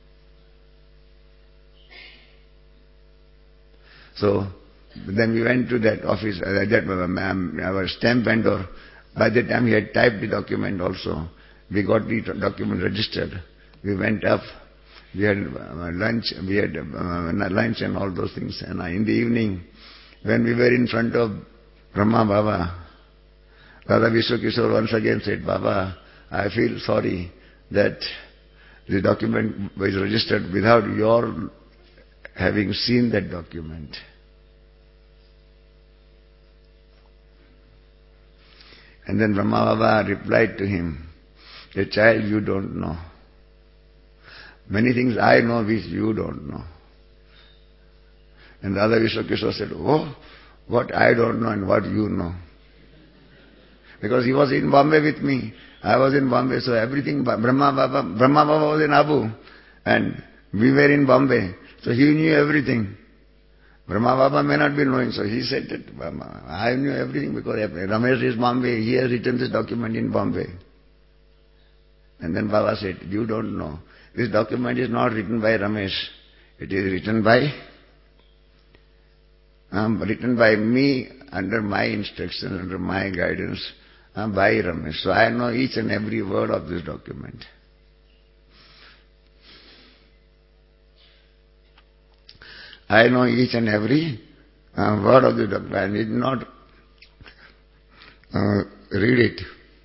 So then we went to that office, uh, that uh, our stamp vendor. By the time he had typed the document also, we got the document registered. We went up. We had uh, lunch, we had uh, lunch and all those things. And uh, in the evening, when we were in front of Brahma Baba, Dada Vishwakishore once again said, Baba, I feel sorry that The document was registered without your having seen that document. And then Brahma Baba replied to him, "A child, you don't know. Many things I know which you don't know." And the other Vishwakishore said, "Oh, what I don't know and what you know." Because he was in Bombay with me. I was in Bombay, so everything, Brahma Baba, Brahma Baba was in Abu, and we were in Bombay, so he knew everything. Brahma Baba may not be knowing, so he said that I knew everything because Ramesh is Bombay, he has written this document in Bombay. And then Baba said, "You don't know. This document is not written by Ramesh. It is written by, um, written by me under my instruction, under my guidance, um, by Ramesh. So I know each and every word of this document." I know each and every uh, word of the document. I need not uh, read it.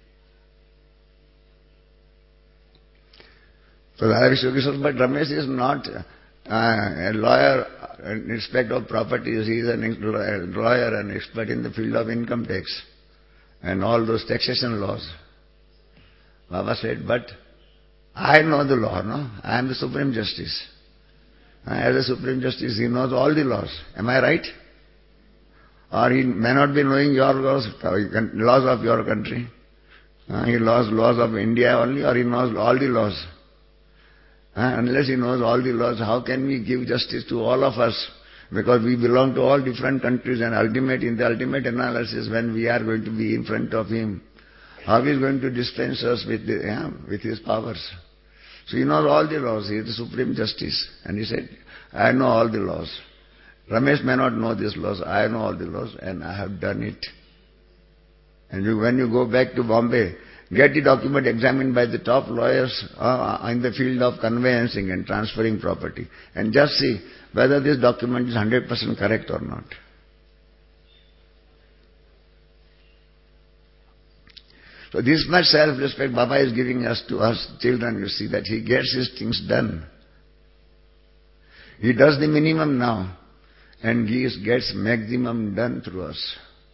So the other Vishwakishore, but Ramesh is not uh, a lawyer in respect of properties. He is a lawyer and expert in the field of income tax and all those taxation laws. Baba said, "But I know the law, no? I am the Supreme Justice. As a Supreme Justice, he knows all the laws. Am I right? Or he may not be knowing your laws, laws of your country. He knows laws of India only, or he knows all the laws. Unless he knows all the laws, how can we give justice to all of us? Because we belong to all different countries, and ultimate, in the ultimate analysis, when we are going to be in front of him, how he is going to dispense us with, the, yeah, with his powers? So he knows all the laws. He is the Supreme Justice. And he said, I know all the laws. Ramesh may not know these laws. I know all the laws, and I have done it. And you, when you go back to Bombay, get the document examined by the top lawyers uh, in the field of conveyancing and transferring property, and just see whether this document is one hundred percent correct or not. So this much self-respect Baba is giving us to us children, you see, that he gets his things done. He does the minimum now, and he gets maximum done through us.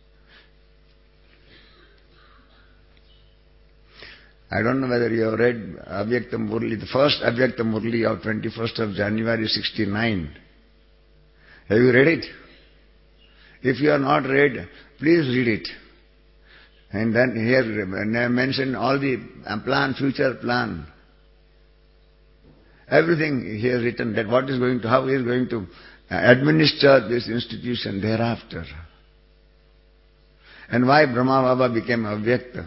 I don't know whether you have read Avyakta Murli, the first Avyakta Murli of twenty-first of January sixty-nine. Have you read it? If you have not read, please read it. And then here mention all the plan, future plan. Everything he has written, that what is going to, how he is going to administer this institution thereafter. And why Brahma Baba became Avyakta.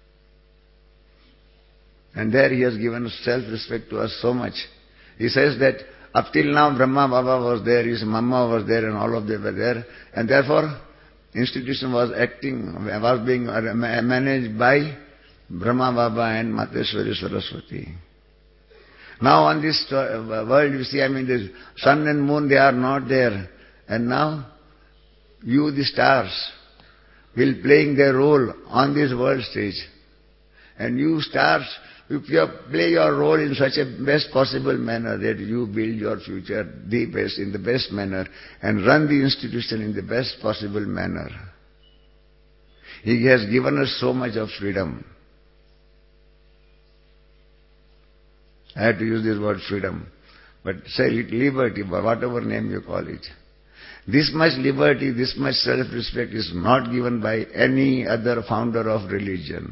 And there he has given self-respect to us so much. He says that up till now Brahma Baba was there, his Mama was there, and all of them were there. And therefore, institution was acting, was being managed by Brahma Baba and Mateshwari Saraswati. Now on this world, you see, I mean, the sun and moon, they are not there. And now, you, the stars, will playing their role on this world stage. And you stars, if you play your role in such a best possible manner that you build your future the best, in the best manner, and run the institution in the best possible manner. He has given us so much of freedom. I have to use this word freedom, but say it liberty, whatever name you call it. This much liberty, this much self-respect is not given by any other founder of religion.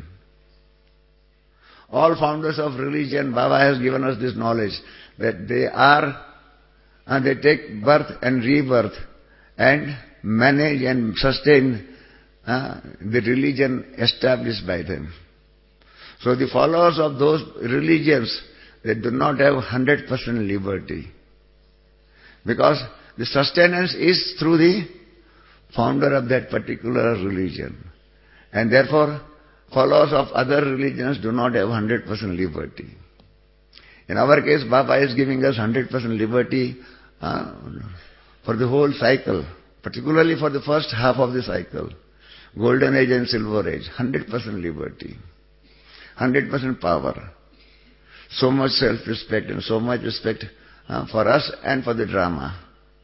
All founders of religion, Baba has given us this knowledge, that they are, and they take birth and rebirth and manage and sustain uh, the religion established by them. So the followers of those religions, they do not have one hundred percent liberty. Because the sustenance is through the founder of that particular religion. And therefore, followers of other religions do not have one hundred percent liberty. In our case, Baba is giving us one hundred percent liberty uh, for the whole cycle, particularly for the first half of the cycle. Golden age and silver age, one hundred percent liberty, one hundred percent power. so much self-respect and so much respect uh, for us and for the drama.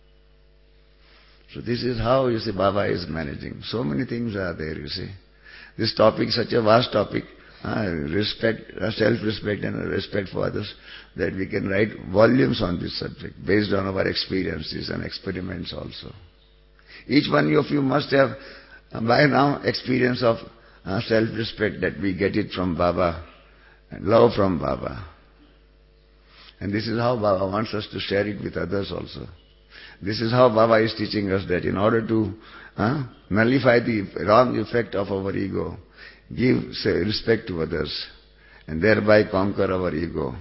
So this is how, you see, Baba is managing. So many things are there, you see. This topic is such a vast topic, uh, respect, uh, self-respect and respect for others, that we can write volumes on this subject based on our experiences and experiments also. Each one of you must have uh, by now experience of uh, self-respect, that we get it from Baba, and love from Baba. And this is how Baba wants us to share it with others also. This is how Baba is teaching us that in order to uh, nullify the wrong effect of our ego, give say, respect to others, and thereby conquer our ego.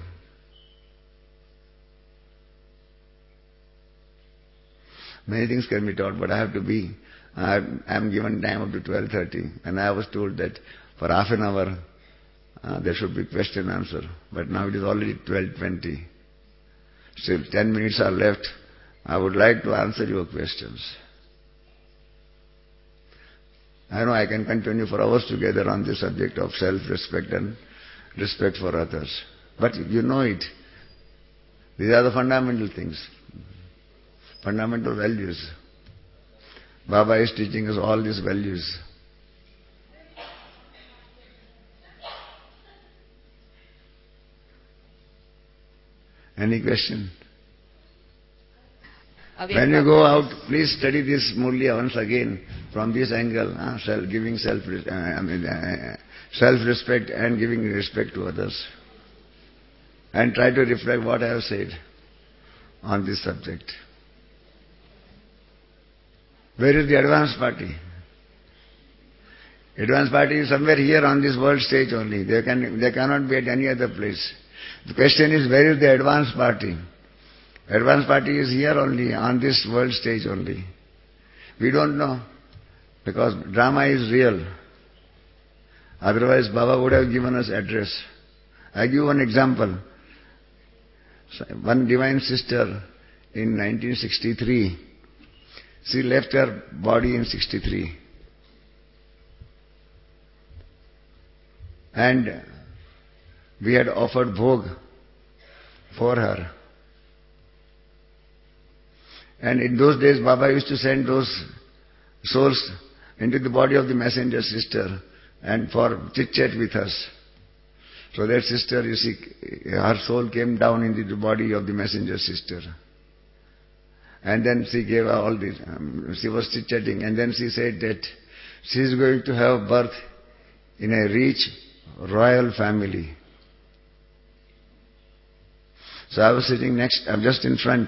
Many things can be taught, but I have to be, I am given time up to twelve thirty, and I was told that for half an hour uh, there should be question and answer, but now it is already twelve twenty. Still ten minutes are left. I would like to answer your questions. I know I can continue for hours together on the subject of self-respect and respect for others. But you know it. These are the fundamental things, fundamental values. Baba is teaching us all these values. Any question? When you go out, please study this Murli once again from this angle, uh, self, giving self, uh, I mean, uh, self-respect and giving respect to others. And try to reflect what I have said on this subject. Where is the advanced party? Advanced party is somewhere here on this world stage only. They can, they cannot be at any other place. The question is, where is the advanced party? Advanced party is here only, on this world stage only. We don't know, because drama is real. Otherwise Baba would have given us address. I give one example. One divine sister in nineteen sixty-three, she left her body in sixty-three. And we had offered bhog for her. And in those days, Baba used to send those souls into the body of the messenger sister and for chit-chat with us. So that sister, you see, her soul came down into the body of the messenger sister. And then she gave all this, um, she was chit-chatting, and then she said that she is going to have birth in a rich royal family. So I was sitting next, I'm just in front.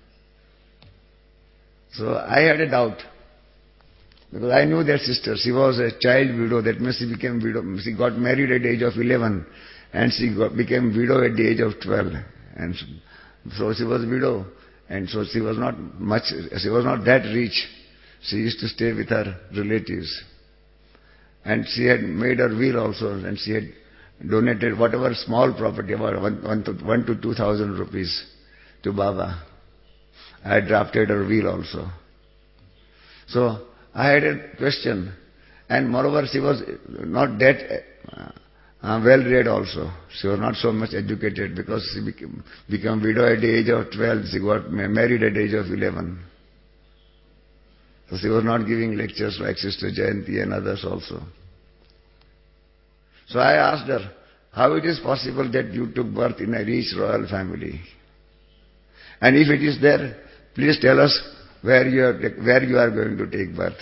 So I had a doubt, because I knew that sister. She was a child widow, that means she became widow. She got married at the age of eleven, and she got, became widow at the age of twelve. And so she was widow, and so she was not much, she was not that rich. She used to stay with her relatives. And she had made her will also, and she had donated whatever small property, about one, one, to, one to two thousand rupees to Baba. I had drafted her will also. So I had a question, and moreover she was not that uh, uh, well read also. She was not so much educated, because she became, became widow at the age of twelve, she got married at the age of eleven. So she was not giving lectures like Sister Jayanti and others also. So I asked her, how it is possible that you took birth in a rich royal family? And if it is there, please tell us where you are, where you are going to take birth.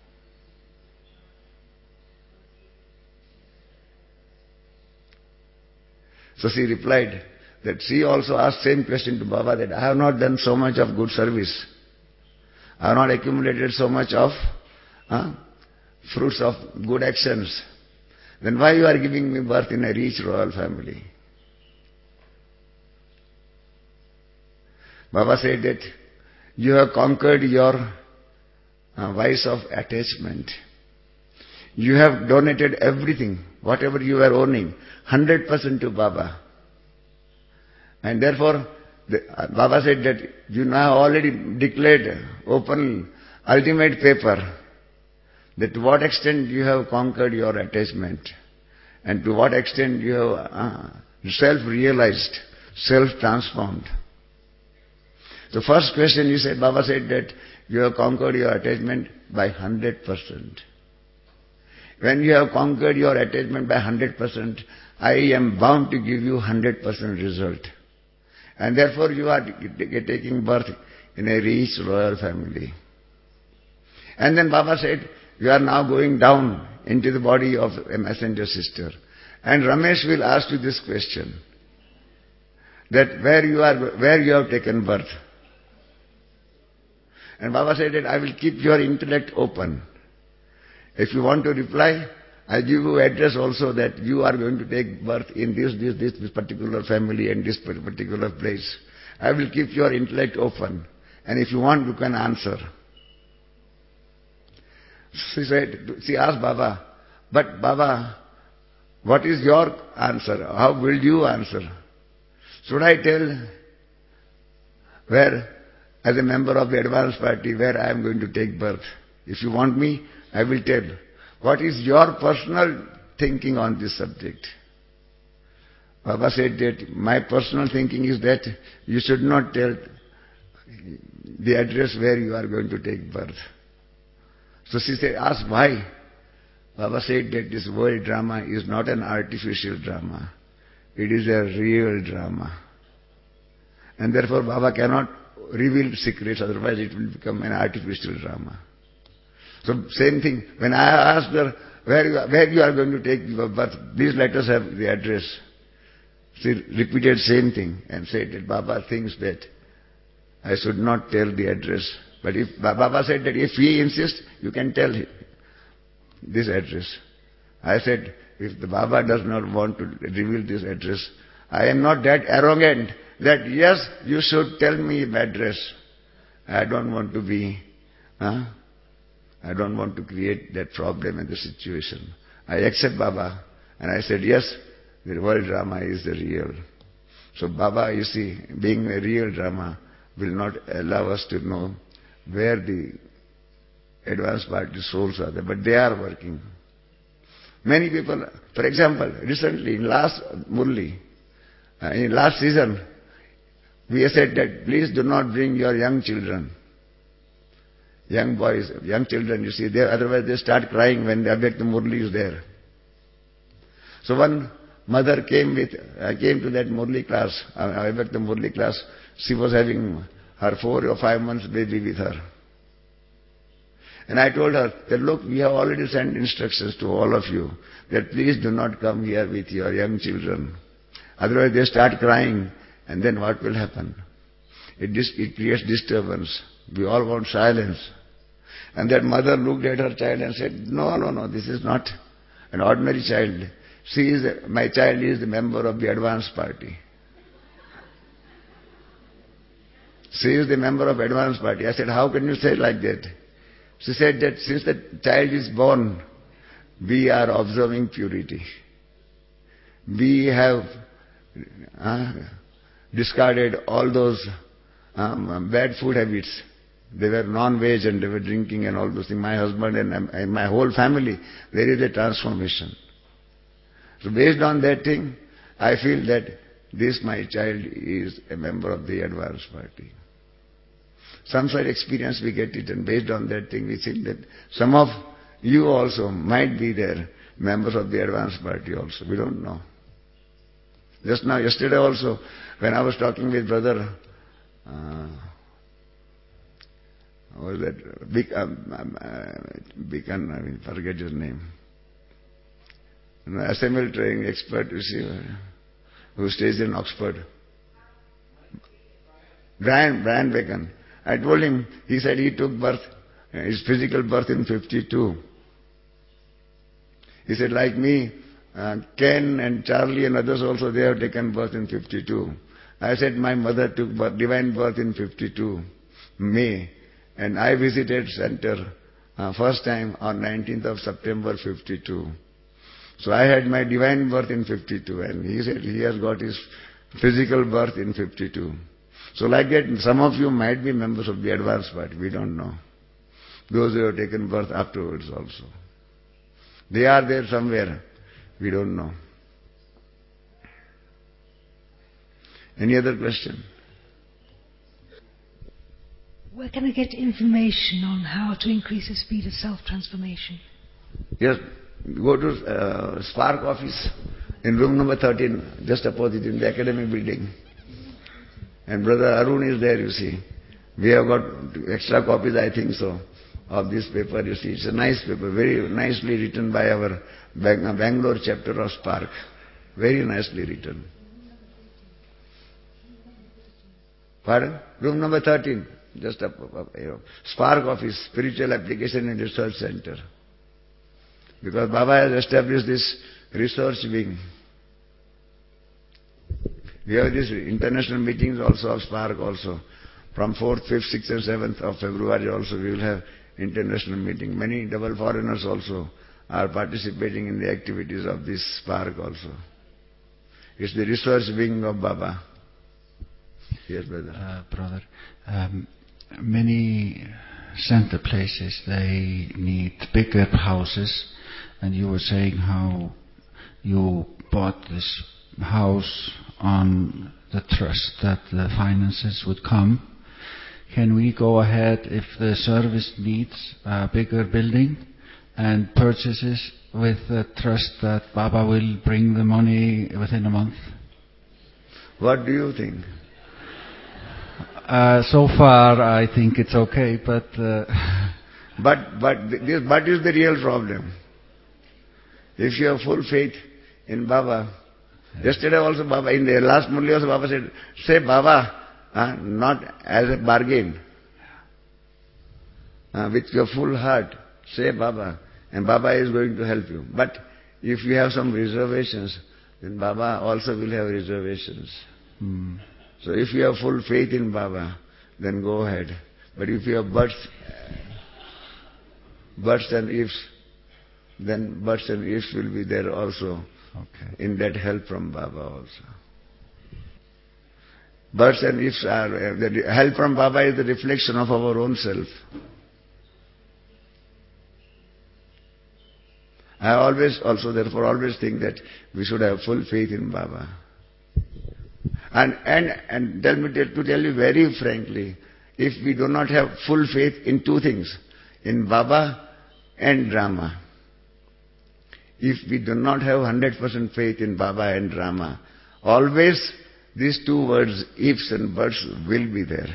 So she replied that she also asked same question to Baba, that I have not done so much of good service. I have not accumulated so much of uh, fruits of good actions. Then why you are giving me birth in a rich royal family? Baba said that you have conquered your uh, vice of attachment. You have donated everything, whatever you were owning, one hundred percent to Baba. And therefore, the, uh, Baba said that you now already declared open, ultimate paper, that to what extent you have conquered your attachment, and to what extent you have uh, self-realized, self-transformed. The first question you said, Baba said that you have conquered your attachment by one hundred percent. When you have conquered your attachment by one hundred percent, I am bound to give you one hundred percent result. And therefore you are taking birth in a rich royal family. And then Baba said, you are now going down into the body of a messenger sister. And Ramesh will ask you this question, that where you are, where you have taken birth. And Baba said that I will keep your intellect open. If you want to reply, I give you address also that you are going to take birth in this, this, this, this particular family and this particular place. I will keep your intellect open. And if you want, you can answer. She said, she asked Baba, but Baba, what is your answer? How will you answer? Should I tell where, as a member of the advanced party, where I am going to take birth? If you want me, I will tell. What is your personal thinking on this subject? Baba said that my personal thinking is that you should not tell the address where you are going to take birth. So she said, ask why? Baba said that this world drama is not an artificial drama. It is a real drama. And therefore Baba cannot reveal secrets, otherwise it will become an artificial drama. So same thing, when I asked her, where you are, where you are going to take your birth, please let us have the address. She repeated same thing and said that Baba thinks that I should not tell the address. But if Baba said that if he insists, you can tell him this address. I said, if the Baba does not want to reveal this address, I am not that arrogant that yes, you should tell me the address. I don't want to be, huh? I don't want to create that problem in the situation. I accept Baba and I said, yes, the world drama is the real. So Baba, you see, being a real drama will not allow us to know where the advanced party souls are there, but they are working. Many people, for example, recently in last Murli, uh, in last season, we said that please do not bring your young children. Young boys, young children, you see, they, otherwise they start crying when the Abhyakta Murli is there. So one mother came with, uh, came to that Murli class, uh, Abhyakta Murli class. She was having her four or five months baby with her. And I told her that look, we have already sent instructions to all of you that please do not come here with your young children. Otherwise they start crying and then what will happen? It, dis- it creates disturbance. We all want silence. And that mother looked at her child and said, no, no, no, this is not an ordinary child. She is, a, my child is the member of the advanced party. She is the member of advanced party. I said, how can you say like that? She said that since the child is born, we are observing purity. We have uh, discarded all those um, bad food habits. They were non-veg and they were drinking and all those things. My husband and, and my whole family, there is a transformation. So based on that thing, I feel that this my child is a member of the advanced party. Some such experience we get it, and based on that thing we think that some of you also might be there, members of the advanced party also. We don't know. Just now, yesterday also, when I was talking with brother, uh, what was that? Big, um, um, uh, Beacon, I mean, forget his name. You know, S M L training expert, you see, who stays in Oxford. Brian, Brian Bacon. I told him, he said he took birth, his physical birth in fifty-two. He said, like me, uh, Ken and Charlie and others also, they have taken birth in fifty-two. I said, my mother took birth, divine birth in fifty-two, May. And I visited center uh, first time on nineteenth of September fifty-two. So I had my divine birth in fifty-two, and he said he has got his physical birth in fifty-two. So like that, some of you might be members of the advanced party, we don't know. Those who have taken birth afterwards also. They are there somewhere, we don't know. Any other question? Where can I get information on how to increase the speed of self-transformation? Yes, go to uh, Spark office in room number thirteen, just opposite in the academic building. And Brother Arun is there, you see. We have got extra copies, I think so, of this paper, you see. It's a nice paper, very nicely written by our Bang- Bangalore chapter of Spark. Very nicely written. Pardon? Room number thirteen, just up, up, up, you know. Spark office, Spiritual Application and Research Center. Because Baba has established this research wing. We have these international meetings also of Spark also. From fourth, fifth, sixth and seventh of February also we will have international meeting. Many double foreigners also are participating in the activities of this Spark also. It's the research wing of Baba. Yes, brother. Uh, brother, um, many center places, they need bigger houses, and you were saying how you bought this house on the trust that the finances would come. Can we go ahead if the service needs a bigger building and purchases with the trust that Baba will bring the money within a month? What do you think? Uh, so far I think it's okay, but... Uh, but but this, what is the real problem? If you have full faith in Baba, yesterday also Baba, in the last Murli also Baba said, say Baba, uh, not as a bargain. Uh, with your full heart, say Baba, and Baba is going to help you. But if you have some reservations, then Baba also will have reservations. Hmm. So if you have full faith in Baba, then go ahead. But if you have buts, buts and ifs, then buts and ifs will be there also. Okay. In that help from Baba also. Buts and ifs are, uh, the help from Baba is the reflection of our own self. I always also therefore always think that we should have full faith in Baba. And and and tell me to tell you very frankly, if we do not have full faith in two things, in Baba and drama, if we do not have one hundred percent faith in Baba and drama, always these two words, ifs and buts, will be there.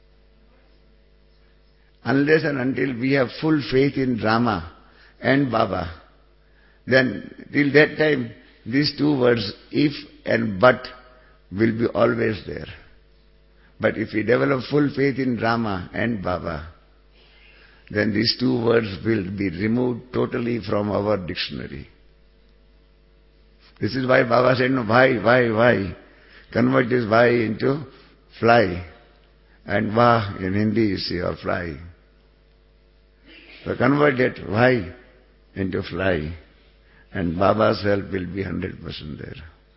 Unless and until we have full faith in drama and Baba, then till that time these two words, if and but, will be always there. But if we develop full faith in drama and Baba, then these two words will be removed totally from our dictionary. This is why Baba said, no, why, why, why? Convert this why into fly. And wah in Hindi you see, or fly. So convert that why into fly. And Baba's help will be one hundred percent there.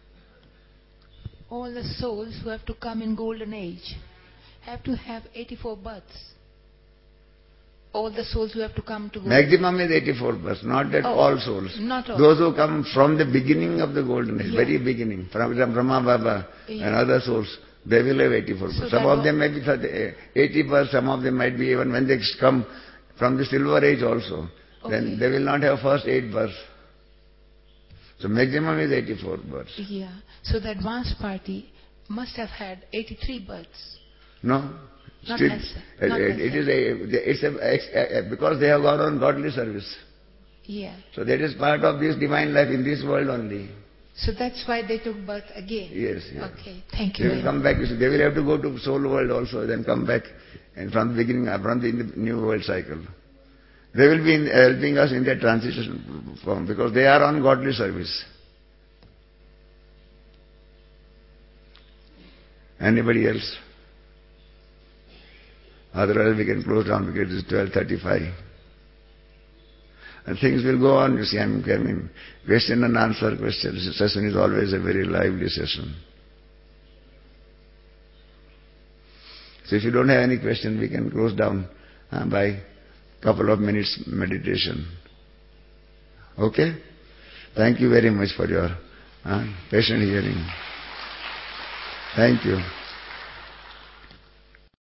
All the souls who have to come in golden age have to have eighty-four births. All the souls who have to come to golden age. Maximum is eighty-four births, not that oh, all souls. Not all. Those who come from the beginning of the golden age, Yeah. very beginning, from Brahma Baba Yeah. and other souls, they will have eighty-four births. So some that of them may be thirty, eighty births, some of them might be even when they come from the silver age also. Okay. Then they will not have first eight births. So maximum is eighty-four births. Yeah. So the advanced party must have had eighty-three births. No? Not Still, lesser. uh, Not it lesser. is a, it's a, uh, because they have gone on godly service. Yeah. So that is part of this divine life in this world only. So that's why they took birth again. Yes, yes. Okay. Thank They you. will very come much. back, you see, they will have to go to soul world also, then come back, and from the beginning, uh, from the new world cycle. They will be in, uh, helping us in that transition form, because they are on godly service. Anybody else? Otherwise we can close down because it's twelve thirty-five. And things will go on, you see, I mean, I mean question and answer questions. This session is always a very lively session. So if you don't have any question, we can close down uh, by couple of minutes meditation. Okay? Thank you very much for your uh, patient hearing. Thank you.